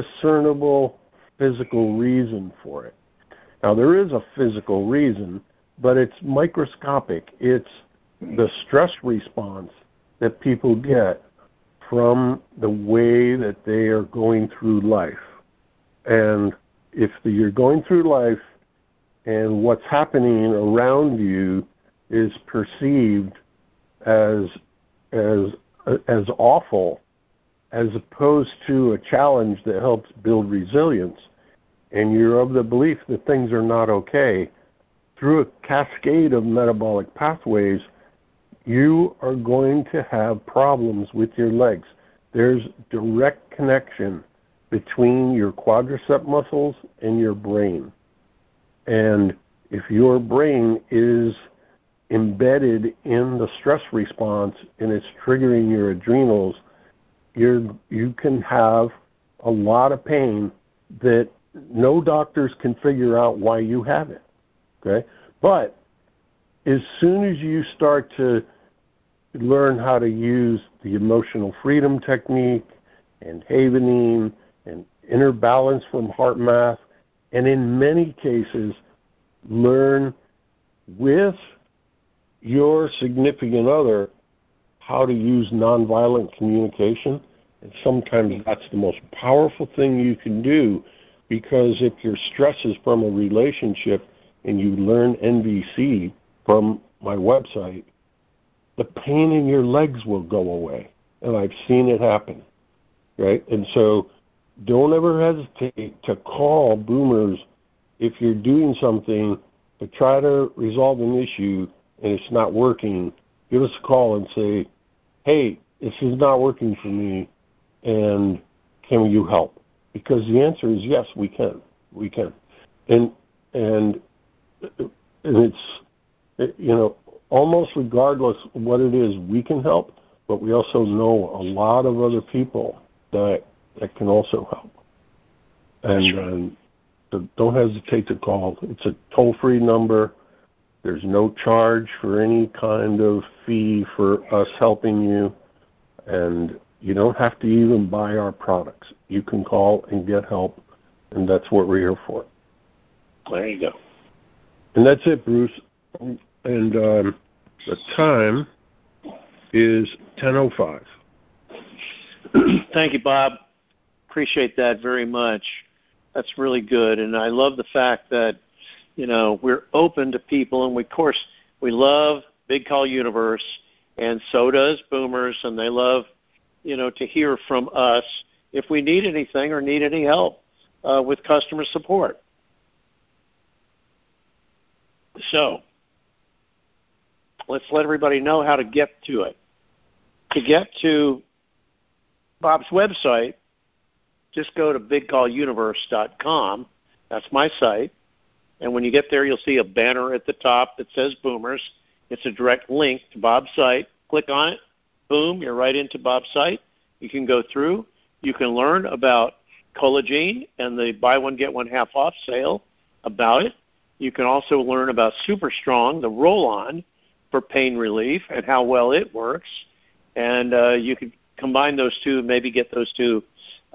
discernible physical reason for it. Now, there is a physical reason, but it's microscopic. It's the stress response that people get from the way that they are going through life. And if you're going through life and what's happening around you is perceived as awful, as opposed to a challenge that helps build resilience, and you're of the belief that things are not okay, through a cascade of metabolic pathways, you are going to have problems with your legs. There's direct connection between your quadricep muscles and your brain. And if your brain is embedded in the stress response and it's triggering your adrenals, you can have a lot of pain that no doctors can figure out why you have it. Okay? But as soon as you start to learn how to use the emotional freedom technique and havening and inner balance from HeartMath, and in many cases learn with your significant other how to use nonviolent communication, and sometimes that's the most powerful thing you can do, because if your stress is from a relationship and you learn NVC from my website, the pain in your legs will go away. And I've seen it happen, right? And so don't ever hesitate to call Boomers if you're doing something to try to resolve an issue and it's not working. Give us a call and say, hey, this is not working for me, and can you help? Because the answer is yes, we can. We can. And it's, almost regardless of what it is, we can help, but we also know a lot of other people that can also help. And so don't hesitate to call. It's a toll-free number. There's no charge for any kind of fee for us helping you, and you don't have to even buy our products. You can call and get help, and that's what we're here for. There you go. And that's it, Bruce. And the time is 10:05. Thank you, Bob. Appreciate that very much. That's really good. And I love the fact that, we're open to people. And, of course, we love Big Call Universe, and so does Boomers. And they love, to hear from us if we need anything or need any help with customer support. So let's let everybody know how to get to it. To get to Bob's website, just go to bigcalluniverse.com. That's my site. And when you get there, you'll see a banner at the top that says Boomers. It's a direct link to Bob's site. Click on it. Boom, you're right into Bob's site. You can go through. You can learn about Collagen and the buy one, get one half off sale about it. You can also learn about Super Strong, the roll-on for pain relief, and how well it works. And you can combine those two and maybe get those two,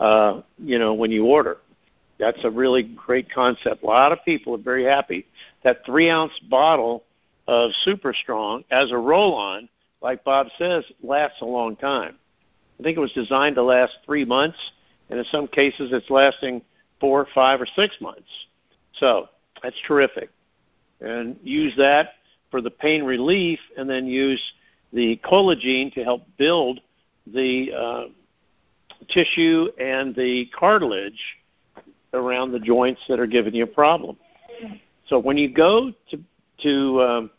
when you order. That's a really great concept. A lot of people are very happy. That 3-ounce bottle of Super Strong as a roll-on, like Bob says, lasts a long time. I think it was designed to last 3 months, and in some cases it's lasting 4, 5, or 6 months. So that's terrific. And use that for the pain relief, and then use the Collagen to help build the tissue and the cartilage around the joints that are giving you a problem. So when you go to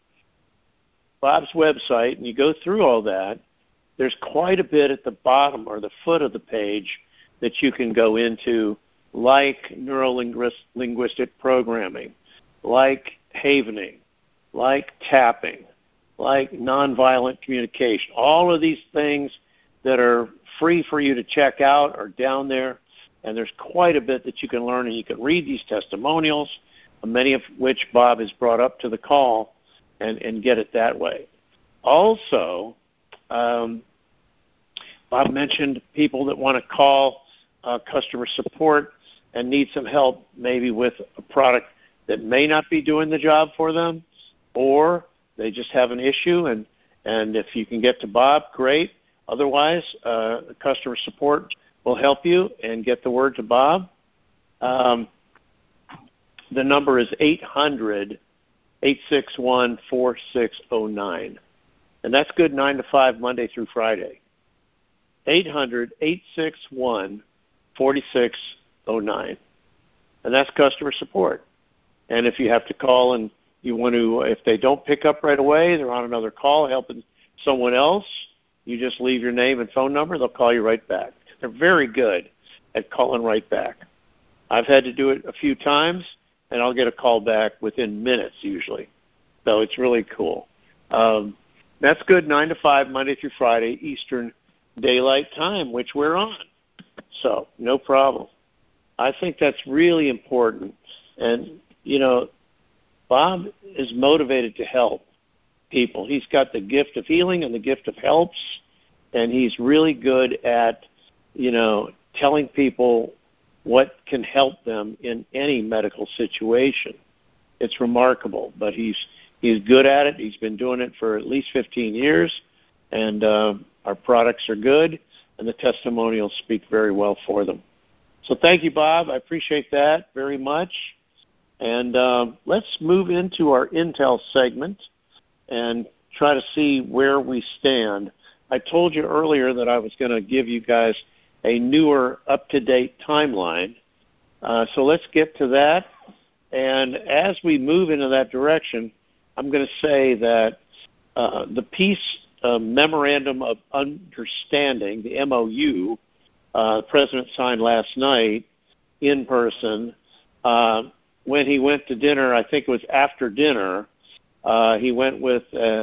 Bob's website and you go through all that, there's quite a bit at the bottom or the foot of the page that you can go into, like neuro-linguistic programming, like havening, like tapping, like nonviolent communication. All of these things that are free for you to check out are down there, and there's quite a bit that you can learn, and you can read these testimonials, many of which Bob has brought up to the call, and get it that way. Also, Bob mentioned people that want to call customer support and need some help maybe with a product that may not be doing the job for them. or they just have an issue, and if you can get to Bob, great. Otherwise, customer support will help you and get the word to Bob. The number is 800-861-4609. And that's good 9 to 5, Monday through Friday. 800-861-4609. And that's customer support. And if you have to call and you want to, if they don't pick up right away, they're on another call helping someone else, you just leave your name and phone number, they'll call you right back. They're very good at calling right back. I've had to do it a few times, and I'll get a call back within minutes usually. So it's really cool. That's good 9 to 5, Monday through Friday, Eastern Daylight Time, which we're on. So no problem. I think that's really important. And, you know, Bob is motivated to help people. He's got the gift of healing and the gift of helps, and he's really good at, you know, telling people what can help them in any medical situation. It's remarkable, but he's good at it. He's been doing it for at least 15 years, and our products are good, and the testimonials speak very well for them. So thank you, Bob. I appreciate that very much. And let's move into our Intel segment and try to see where we stand. I told you earlier that I was going to give you guys a newer, up-to-date timeline. So let's get to that. And as we move into that direction, I'm going to say that the peace memorandum of understanding, the MOU, the President signed last night in person. When he went to dinner, I think it was after dinner, he went with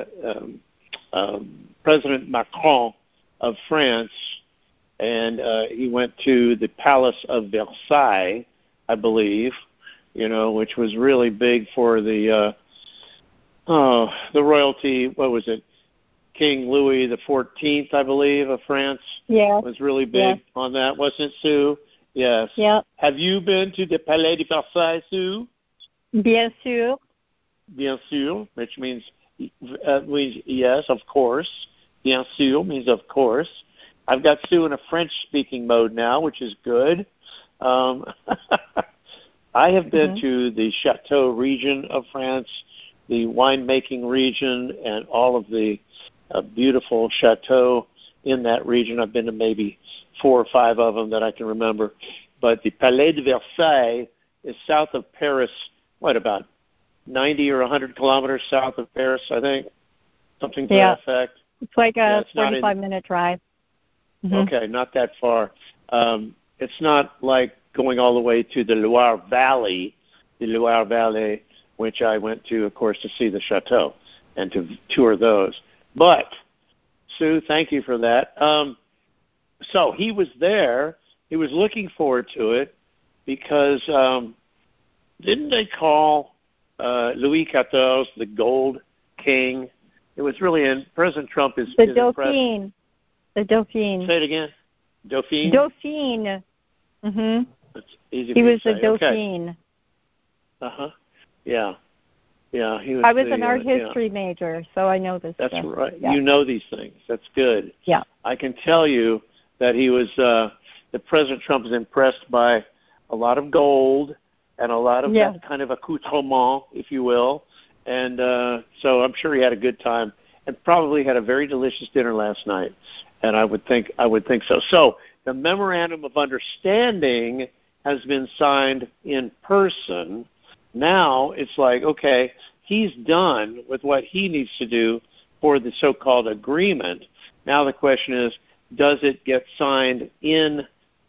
President Macron of France, and he went to the Palace of Versailles, I believe, you know, which was really big for the royalty. What was it? King Louis XIV, I believe, of France. Yeah. Was really big on that, wasn't it, Sue? Yes. Yeah. Have you been to the Palais de Versailles, Sue? Bien sûr. Bien sûr, which means yes, of course. Bien sûr means of course. I've got Sue in a French-speaking mode now, which is good. I have been to the Chateau region of France, the winemaking region, and all of the beautiful chateaux in that region. I've been to maybe 4 or 5 of them that I can remember. But the Palais de Versailles is south of Paris, what, about 90 or 100 kilometers south of Paris, I think? Something to that effect. It's like a 45-minute drive. Okay, not that far. It's not like going all the way to the Loire Valley, which I went to, of course, to see the chateau and to tour those. But, Sue, thank you for that. So he was there. He was looking forward to it because didn't they call Louis XIV the Gold King? It was really President Trump is the Dauphine. The Dauphine. Say it again. Dauphine? Dauphine. Mm-hmm. That's easy he for was to the say. Dauphine. Okay. Uh-huh. Yeah. Yeah, he was. I was an art history major, so I know this That's stuff. right. Yeah. You know these things. That's good. Yeah. I can tell you that he was that President Trump is impressed by a lot of gold and a lot of that kind of accoutrement, if you will. And so I'm sure he had a good time and probably had a very delicious dinner last night. And I would think so. So the memorandum of understanding has been signed in person. Now it's like, okay, he's done with what he needs to do for the so-called agreement. Now the question is, does it get signed in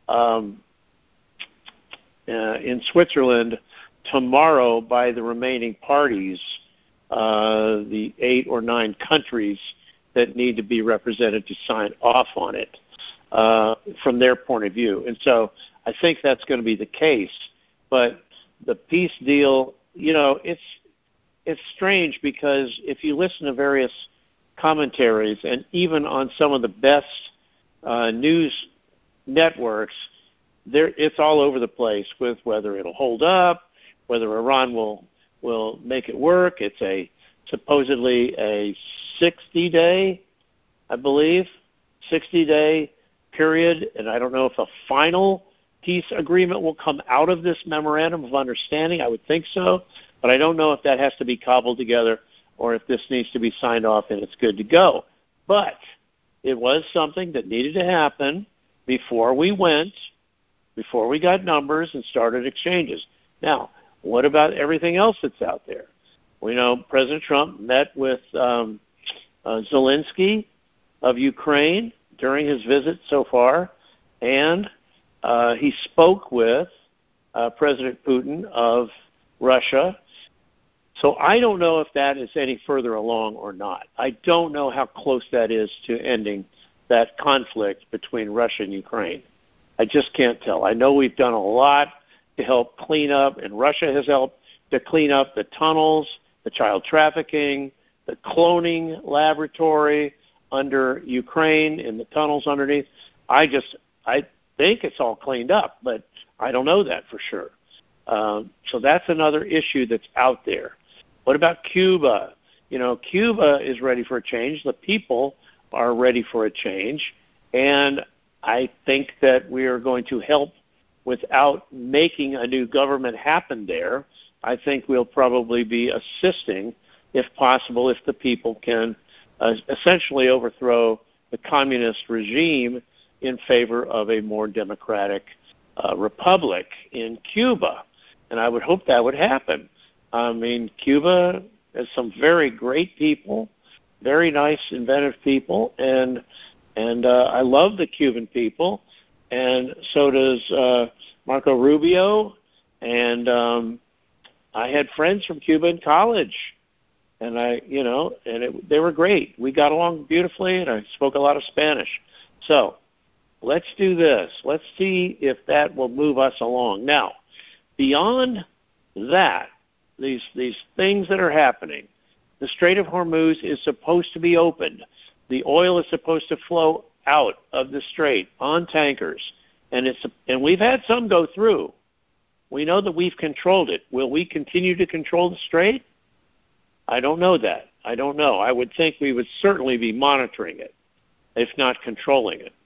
Switzerland tomorrow by the remaining parties, the 8 or 9 countries that need to be represented to sign off on it from their point of view? And so I think that's going to be the case. But the peace deal, you know, it's strange because if you listen to various commentaries and even on some of the best news networks, it's all over the place with whether it'll hold up, whether Iran will make it work. It's a supposedly a 60-day, I believe, 60-day period, and I don't know if a final peace agreement will come out of this memorandum of understanding. I would think so, but I don't know if that has to be cobbled together or if this needs to be signed off and it's good to go. But it was something that needed to happen before we got numbers and started exchanges. Now, what about everything else that's out there? We know President Trump met with Zelensky of Ukraine during his visit so far, and he spoke with President Putin of Russia. So I don't know if that is any further along or not. I don't know how close that is to ending that conflict between Russia and Ukraine. I just can't tell. I know we've done a lot to help clean up, and Russia has helped to clean up the tunnels, the child trafficking, the cloning laboratory under Ukraine in the tunnels underneath. I think it's all cleaned up, but I don't know that for sure. So that's another issue that's out there. What about Cuba? Cuba is ready for a change. The people are ready for a change. And I think that we are going to help without making a new government happen there. I think we'll probably be assisting, if possible, if the people can essentially overthrow the communist regime in favor of a more democratic republic in Cuba. And I would hope that would happen. I mean, Cuba has some very great people, very nice, inventive people, and I love the Cuban people, and so does Marco Rubio, and I had friends from Cuba in college, and they were great. We got along beautifully, and I spoke a lot of Spanish. So let's do this. Let's see if that will move us along. Now, beyond that, these things that are happening, the Strait of Hormuz is supposed to be opened. The oil is supposed to flow out of the strait on tankers, and we've had some go through. We know that we've controlled it. Will we continue to control the strait? I don't know that. I don't know. I would think we would certainly be monitoring it, if not controlling it.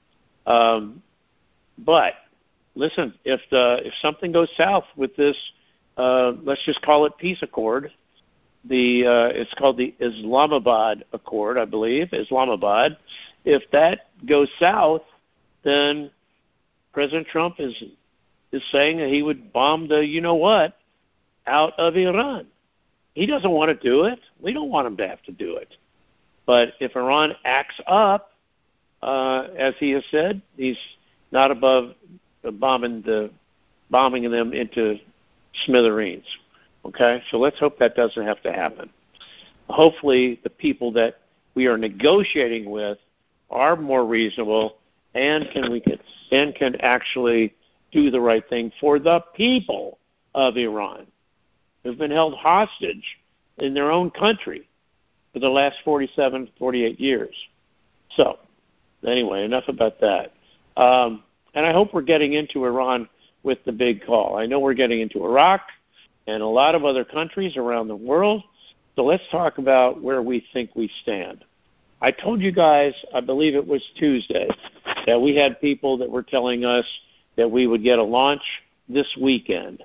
But listen, if something goes south with this, let's just call it peace accord. It's called the Islamabad Accord, I believe, Islamabad. If that goes south, then President Trump is saying that he would bomb the you-know-what out of Iran. He doesn't want to do it. We don't want him to have to do it. But if Iran acts up, as he has said, he's not above bombing them into smithereens. Okay? So let's hope that doesn't have to happen. Hopefully the people that we are negotiating with are more reasonable and can actually do the right thing for the people of Iran who've been held hostage in their own country for the last 47, 48 years. So anyway, enough about that. And I hope we're getting into Iran with the big call. I know we're getting into Iraq and a lot of other countries around the world. So let's talk about where we think we stand. I told you guys, I believe it was Tuesday, that we had people that were telling us that we would get a launch this weekend,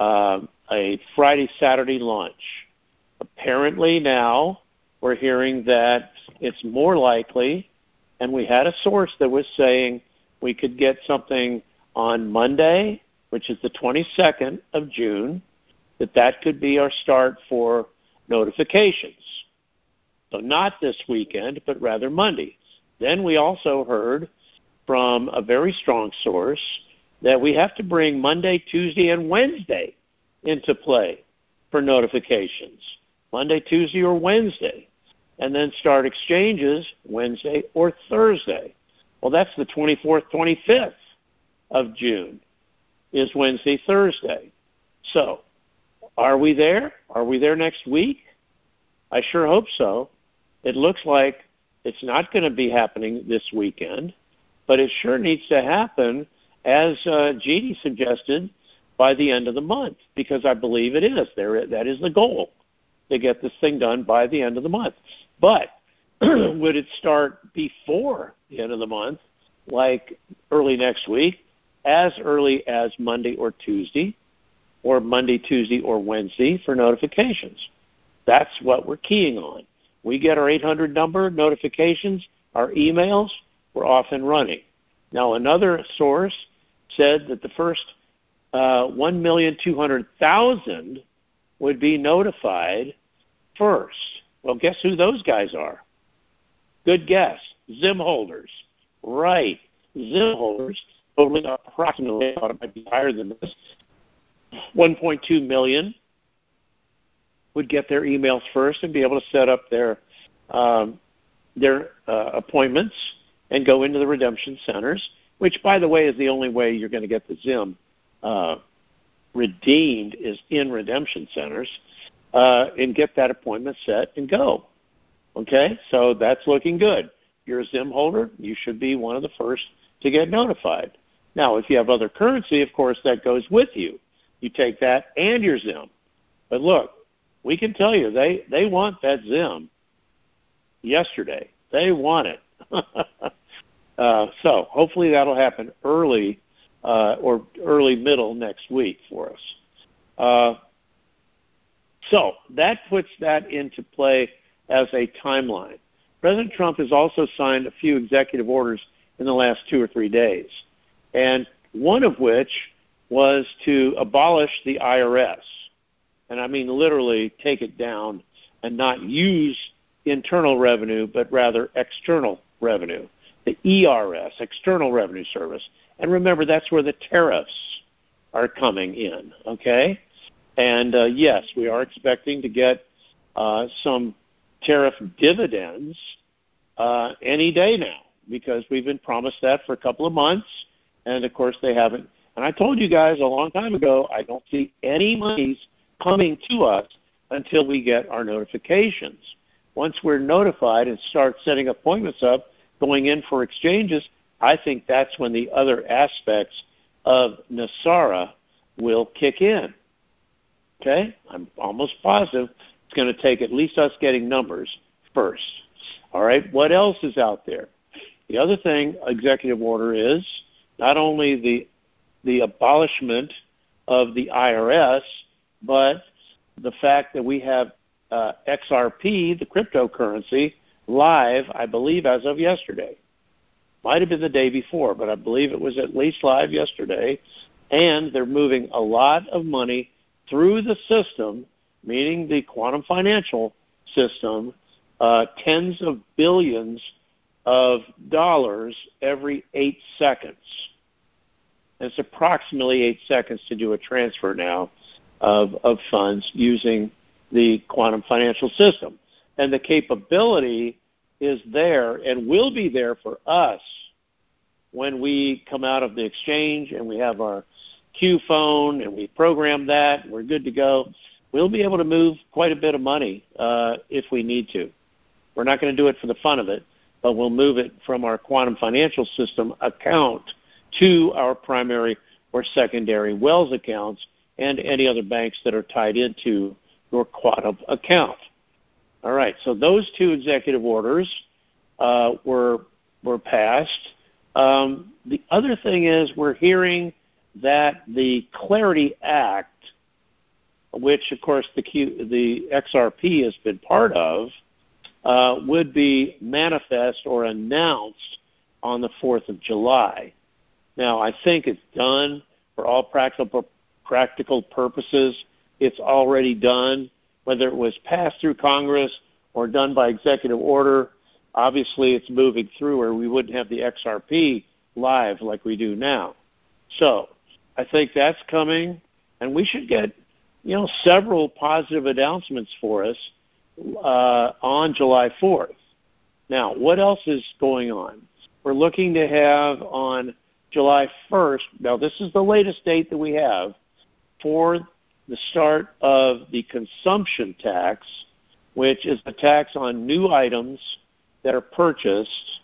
a Friday, Saturday launch. Apparently now we're hearing that it's more likely, and we had a source that was saying we could get something on Monday, which is the 22nd of June, that could be our start for notifications. So not this weekend, but rather Monday. Then we also heard from a very strong source that we have to bring Monday, Tuesday, and Wednesday into play for notifications. Monday, Tuesday, or Wednesday. And then start exchanges Wednesday or Thursday. Well, that's the 24th, 25th of June is Wednesday, Thursday. So are we there? Are we there next week? I sure hope so. It looks like it's not going to be happening this weekend, but it sure needs to happen, as Jeannie suggested, by the end of the month, because I believe it is. That is the goal to get this thing done by the end of the month. But would it start before the end of the month, like early next week, as early as Monday or Tuesday, or Monday, Tuesday, or Wednesday for notifications? That's what we're keying on. We get our 800 number notifications, our emails, we're off and running. Now, another source said that the first 1,200,000 would be notified first. Well, guess who those guys are? Good guess. Zim holders. Right. Zim holders, totaling approximately, I thought it might be higher than this, 1.2 million would get their emails first and be able to set up their appointments and go into the redemption centers, which, by the way, is the only way you're going to get the Zim redeemed is in redemption centers, and get that appointment set and go. Okay? So that's looking good. If you're a Zim holder, you should be one of the first to get notified. Now, if you have other currency, of course, that goes with you. You take that and your Zim. But look, we can tell you they want that Zim yesterday. They want it. So hopefully that'll happen early or early middle next week for us. So that puts that into play as a timeline. President Trump has also signed a few executive orders in the last 2 or 3 days, and one of which was to abolish the IRS. And I mean literally take it down and not use internal revenue, but rather external revenue, the ERS, External Revenue Service. And remember, that's where the tariffs are coming in, okay? And yes, we are expecting to get some tariff dividends any day now, because we've been promised that for a couple of months, and of course they haven't. And I told you guys a long time ago, I don't see any monies coming to us until we get our notifications. Once we're notified and start setting appointments up, going in for exchanges, I think that's when the other aspects of NESARA will kick in. Okay? I'm almost positive it's going to take at least us getting numbers first. All right? What else is out there? The other thing, executive order, is not only the abolishment of the IRS, but the fact that we have XRP, the cryptocurrency, live, I believe, as of yesterday. Might have been the day before, but I believe it was at least live yesterday. And they're moving a lot of money through the system, meaning the quantum financial system, tens of billions of dollars every 8 seconds. It's approximately 8 seconds to do a transfer now of funds using the quantum financial system. And the capability is there and will be there for us when we come out of the exchange and we have our Q phone and we program that, and we're good to go. We'll be able to move quite a bit of money if we need to. We're not going to do it for the fun of it, but we'll move it from our quantum financial system account to our primary or secondary Wells accounts and any other banks that are tied into your quantum account. All right, so those 2 executive orders were passed. The other thing is we're hearing that the Clarity Act, which, of course, the XRP has been part of, would be manifest or announced on the 4th of July. Now, I think it's done for all practical purposes. It's already done, whether it was passed through Congress or done by executive order. Obviously, it's moving through, or we wouldn't have the XRP live like we do now. So I think that's coming, and we should get, several positive announcements for us on July 4th. Now, what else is going on? We're looking to have on July 1st, now this is the latest date that we have, for the start of the consumption tax, which is a tax on new items that are purchased,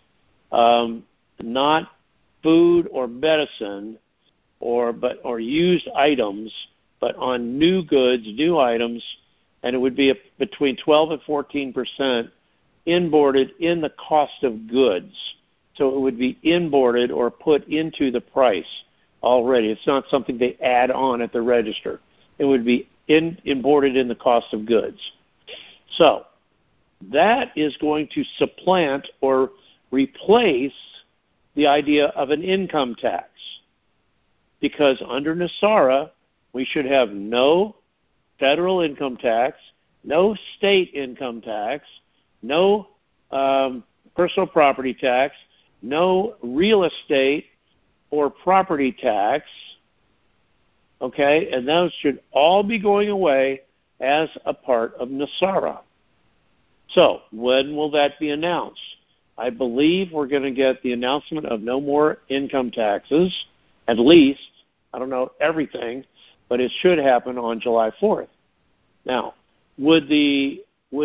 not food or medicine or used items, but on new goods, new items and it would be between 12 and 14% inboarded in the cost of goods. So it would be inboarded or put into the price already. It's not something they add on at the register. It would be inboarded in the cost of goods. So that is going to supplant or replace the idea of an income tax, because under NESARA, we should have no federal income tax, no state income tax, no personal property tax, no real estate or property tax, okay? And those should all be going away as a part of NESARA. So when will that be announced? I believe we're going to get the announcement of no more income taxes, at least. I don't know everything, but it should happen on July 4th. Now, would the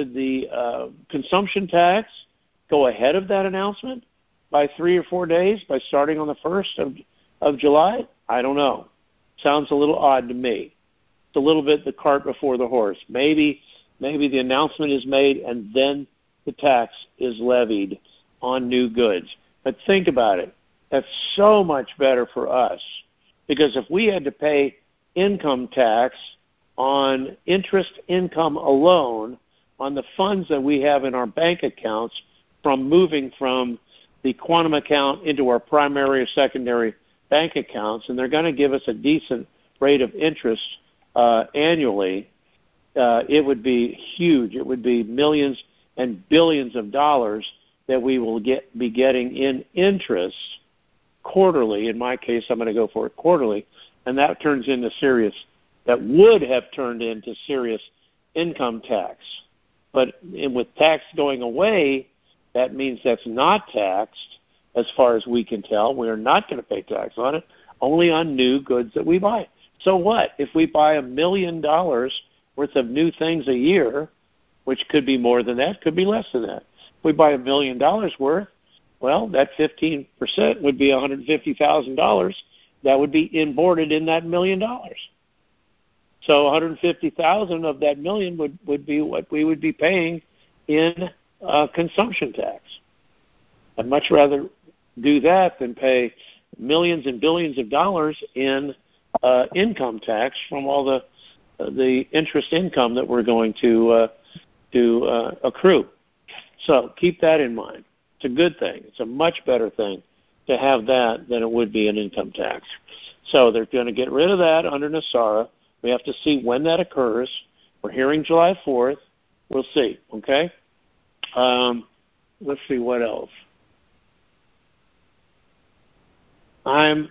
consumption tax go ahead of that announcement by 3 or 4 days, by starting on the 1st of July? I don't know. Sounds a little odd to me. It's a little bit the cart before the horse. Maybe the announcement is made and then the tax is levied on new goods. But think about it. That's so much better for us, because if we had to pay income tax on interest income alone on the funds that we have in our bank accounts from moving from the quantum account into our primary or secondary bank accounts, and they're going to give us a decent rate of interest annually, it would be huge. It would be millions and billions of dollars that we will be getting in interest quarterly. In my case, I'm going to go for it quarterly, and that would have turned into serious income tax. But with tax going away, that means that's not taxed as far as we can tell. We are not going to pay tax on it, only on new goods that we buy. So what? If we buy $1 million worth of new things a year, which could be more than that, could be less than that. If we buy $1 million worth, well, that 15% would be $150,000. That would be inboarded in that $1 million. So $150,000 of that million would be what we would be paying in consumption tax. I'd much rather do that than pay millions and billions of dollars in income tax from all the interest income that we're going to accrue. So keep that in mind. It's a good thing. It's a much better thing to have that than it would be an income tax. So they're going to get rid of that under NESARA. We have to see when that occurs. We're hearing July 4th. We'll see, okay? Let's see what else. I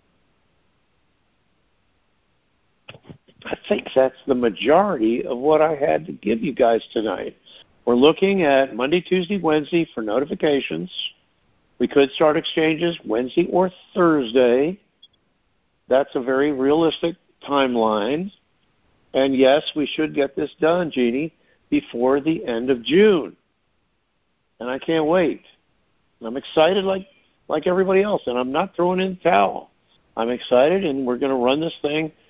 think that's the majority of what I had to give you guys tonight. We're looking at Monday, Tuesday, Wednesday for notifications. We could start exchanges Wednesday or Thursday. That's a very realistic timeline. And yes, we should get this done, Jeannie, before the end of June. And I can't wait. I'm excited like everybody else, and I'm not throwing in the towel. I'm excited, and we're going to run this.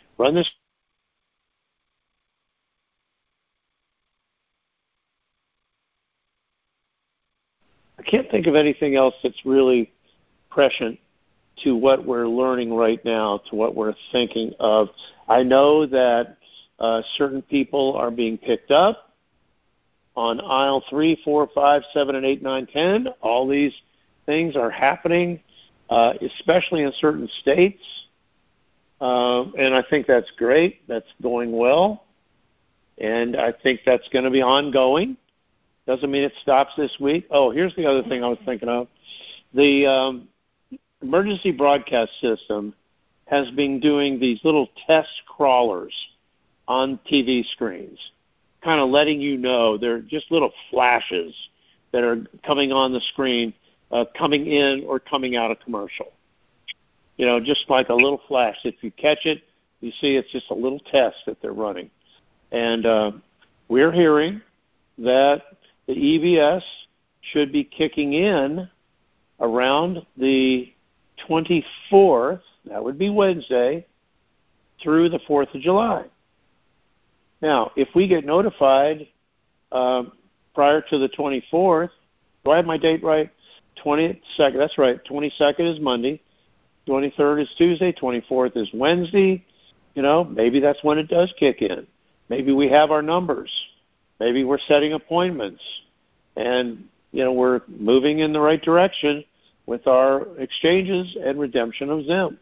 I can't think of anything else that's really prescient to what we're learning right now, to what we're thinking of. I know that certain people are being picked up on aisle 3, 4, 5, 7, and 8, 9, 10. All these things are happening, especially in certain states. And I think that's great. That's going well. And I think that's going to be ongoing. Doesn't mean it stops this week. Oh, here's the other thing I was thinking of. The emergency broadcast system has been doing these little test crawlers on TV screens, kind of letting you know. They're just little flashes that are coming on the screen, coming in or coming out of commercial. You know, just like a little flash. If you catch it, you see it's just a little test that they're running. And we're hearing that the EBS should be kicking in around the 24th, that would be Wednesday, through the 4th of July. Now, if we get notified prior to the 24th, do I have my date right? 22nd, that's right. 22nd is Monday. 23rd is Tuesday. 24th is Wednesday. Maybe that's when it does kick in. Maybe we have our numbers. Maybe we're setting appointments. And, we're moving in the right direction with our exchanges and redemption of Zim.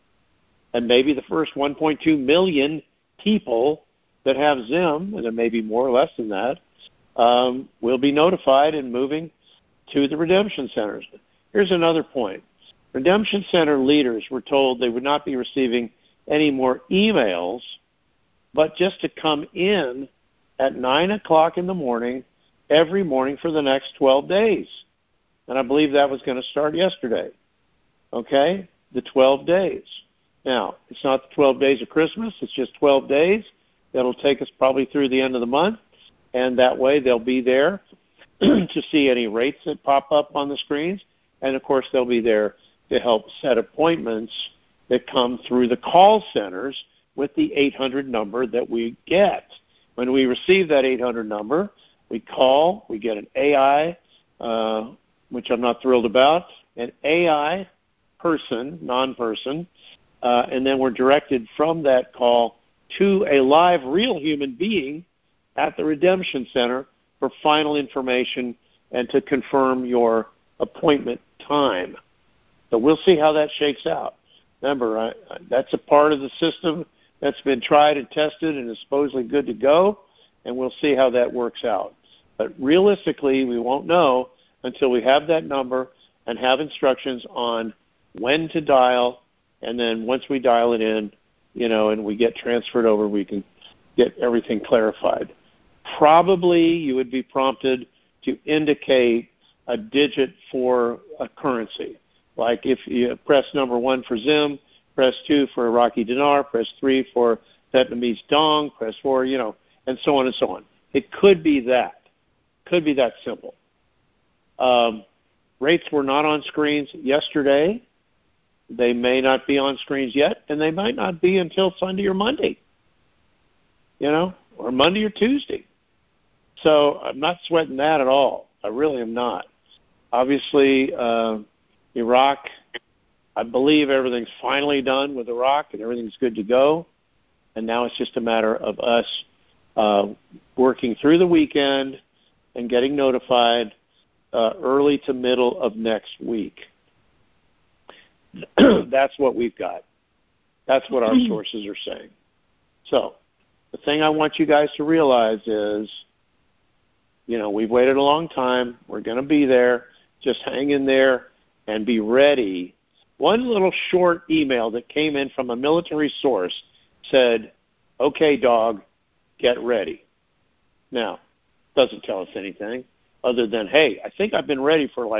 And maybe the first 1.2 million people that have Zim, and there may be more or less than that, will be notified and moving to the redemption centers. Here's another point. Redemption center leaders were told they would not be receiving any more emails, but just to come in at 9 o'clock in the morning every morning for the next 12 days. And I believe that was going to start yesterday. Okay? The 12 days. Now, it's not the 12 days of Christmas. It's just 12 days. That'll take us probably through the end of the month. And that way they'll be there to see any rates that pop up on the screens. And, of course, they'll be there to help set appointments that come through the call centers with the 800 number that we get. When we receive that 800 number, we call, we get an AI, which I'm not thrilled about, an AI person, non-person, and then we're directed from that call to a live, real human being at the Redemption Center for final information and to confirm your appointment time. So we'll see how that shakes out. Remember, that's a part of the system that's been tried and tested and is supposedly good to go, and we'll see how that works out. But realistically, we won't know until we have that number and have instructions on when to dial, and then once we dial it in, and we get transferred over, we can get everything clarified. Probably you would be prompted to indicate a digit for a currency. Like if you press number 1 for Zim, press 2 for Iraqi dinar, press 3 for Vietnamese dong, press 4, and so on and so on. It could be that. Could be that simple. Rates were not on screens yesterday. They may not be on screens yet, and they might not be until Sunday or Monday, or Monday or Tuesday. So I'm not sweating that at all. I really am not. Obviously, Iraq, I believe everything's finally done with Iraq and everything's good to go. And now it's just a matter of us working through the weekend and getting notified early to middle of next week. That's what we've got. That's what our sources are saying. So the thing I want you guys to realize is, we've waited a long time. We're going to be there. Just hang in there and be ready. One little short email that came in from a military source said, "Okay, dog, get ready." Now, doesn't tell us anything other than, hey, I think I've been ready for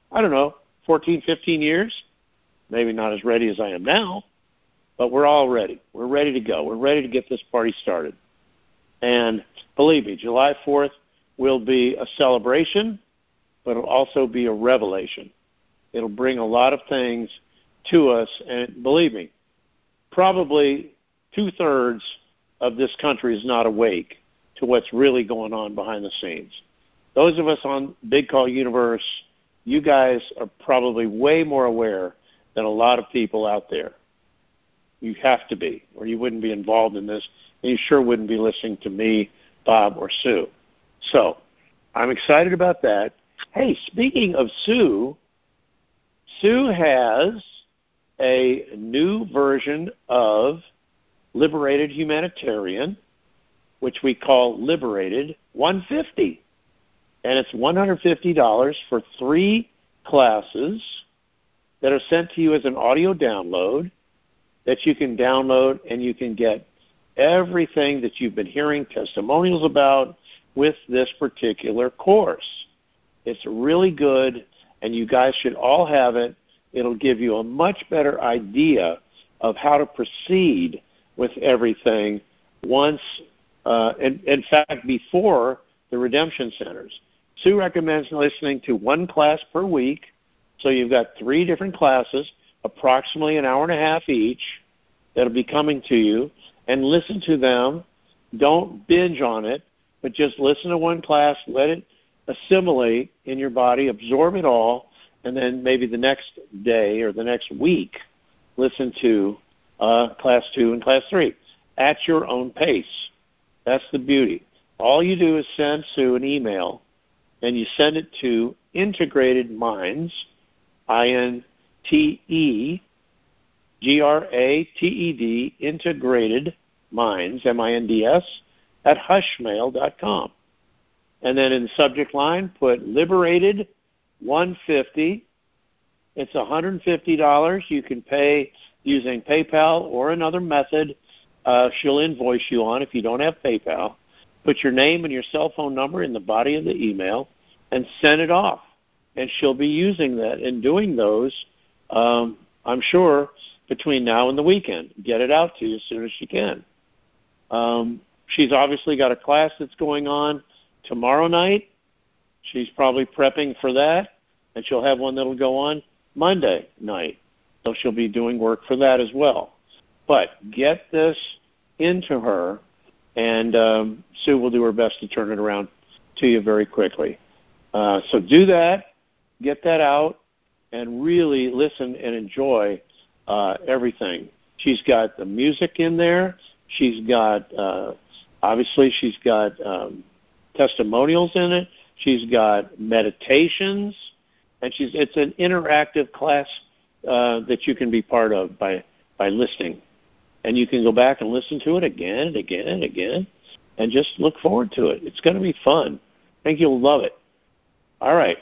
14, 15 years. Maybe not as ready as I am now, but we're all ready. We're ready to go. We're ready to get this party started. And believe me, July 4th will be a celebration, but it'll also be a revelation. It'll bring a lot of things to us, and believe me, probably 2/3 of this country is not awake to what's really going on behind the scenes. Those of us on Big Call Universe, you guys are probably way more aware than a lot of people out there. You have to be, or you wouldn't be involved in this, and you sure wouldn't be listening to me, Bob, or Sue. So I'm excited about that. Hey, speaking of Sue, Sue has a new version of Liberated Humanitarian, which we call Liberated 150. And it's $150 for 3 classes that are sent to you as an audio download that you can download, and you can get everything that you've been hearing testimonials about with this particular course. It's really good, and you guys should all have it. It'll give you a much better idea of how to proceed with everything once, in fact, before the redemption centers. Sue recommends listening to 1 class per week. So you've got 3 different classes, approximately an hour and a half each, that'll be coming to you, and listen to them Don't binge on it, but just listen to one class, let it assimilate in your body, absorb it all, and then maybe the next day or the next week, listen to Class 2 and Class 3 at your own pace. That's the beauty. All you do is send Sue an email, and you send it to Integrated Minds, INTEGRATED, Integrated Minds, MINDS, at hushmail.com. And then in the subject line, put Liberated 150. It's $150. You can pay using PayPal or another method she'll invoice you on if you don't have PayPal. Put your name and your cell phone number in the body of the email and send it off. And she'll be using that and doing those, I'm sure, between now and the weekend. Get it out to you as soon as she can. She's obviously got a class that's going on tomorrow night. She's probably prepping for that, and she'll have one that'll go on Monday night. So she'll be doing work for that as well. But get this into her, and Sue will do her best to turn it around to you very quickly. So do that, get that out, and really listen and enjoy everything. She's got the music in there. She's got, obviously, she's got testimonials in it. She's got meditations, and it's an interactive class that you can be part of by listening. And you can go back and listen to it again and again and again, and just look forward to it. It's going to be fun. I think you'll love it. All right.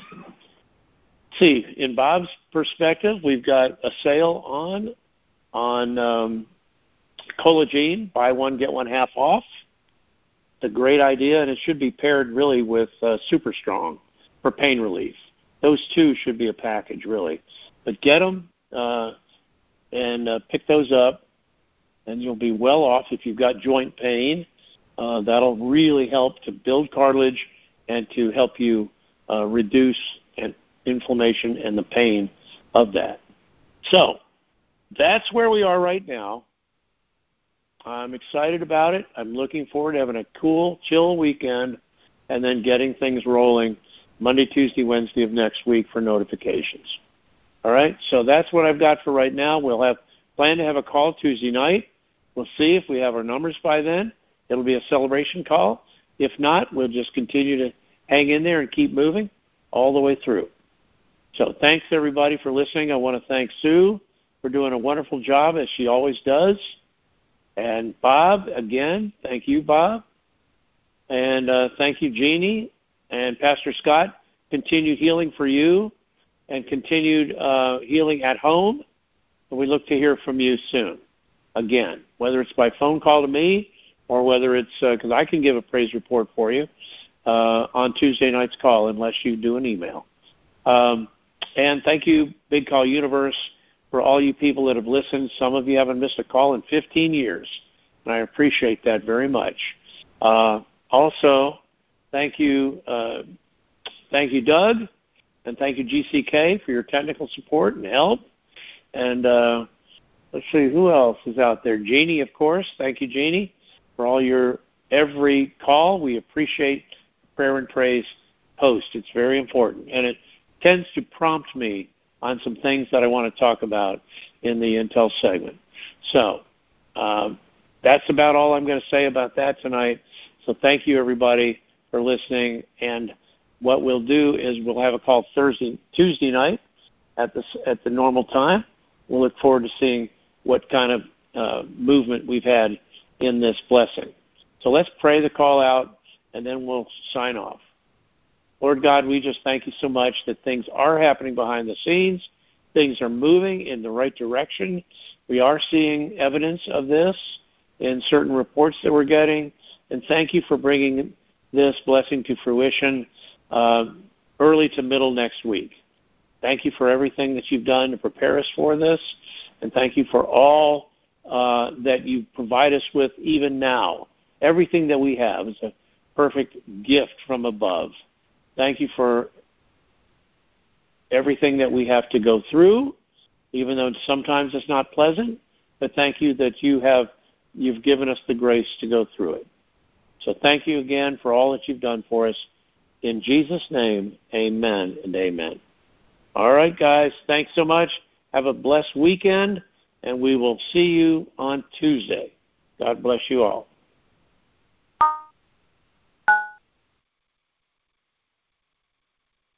See, in Bob's perspective, we've got a sale on Collagen, buy one, get one half off. It's a great idea, and it should be paired really with Super Strong for pain relief. Those two should be a package, really. But get them and pick those up, and you'll be well off if you've got joint pain. That'll really help to build cartilage and to help you reduce inflammation and the pain of that. So that's where we are right now. I'm excited about it. I'm looking forward to having a cool, chill weekend and then getting things rolling Monday, Tuesday, Wednesday of next week for notifications. All right? So that's what I've got for right now. We'll plan to have a call Tuesday night. We'll see if we have our numbers by then. It'll be a celebration call. If not, we'll just continue to hang in there and keep moving all the way through. So thanks, everybody, for listening. I want to thank Sue for doing a wonderful job, as she always does. And Bob, again, thank you, Bob. And thank you, Jeannie. And Pastor Scott, continued healing for you and continued healing at home. And we look to hear from you soon. Again, whether it's by phone call to me or whether it's because I can give a praise report for you on Tuesday night's call unless you do an email. And thank you, Big Call Universe, for all you people that have listened. Some of you haven't missed a call in 15 years, and I appreciate that very much. Also, thank you, Doug, and thank you, GCK, for your technical support and help. And let's see, who else is out there? Jeannie, of course. Thank you, Jeannie, for all your every call. We appreciate prayer and praise post. It's very important, and it tends to prompt me on some things that I want to talk about in the Intel segment. So that's about all I'm going to say about that tonight. So thank you, everybody, for listening. And what we'll do is we'll have a call Tuesday night at the normal time. We'll look forward to seeing what kind of movement we've had in this blessing. So let's pray the call out, and then we'll sign off. Lord God, we just thank you so much that things are happening behind the scenes. Things are moving in the right direction. We are seeing evidence of this in certain reports that we're getting. And thank you for bringing this blessing to fruition early to middle next week. Thank you for everything that you've done to prepare us for this. And thank you for all that you provide us with even now. Everything that we have is a perfect gift from above. Thank you for everything that we have to go through, even though sometimes it's not pleasant. But thank you that you have you've given us the grace to go through it. So thank you again for all that you've done for us. In Jesus' name, amen and amen. All right, guys, thanks so much. Have a blessed weekend, and we will see you on Tuesday. God bless you all.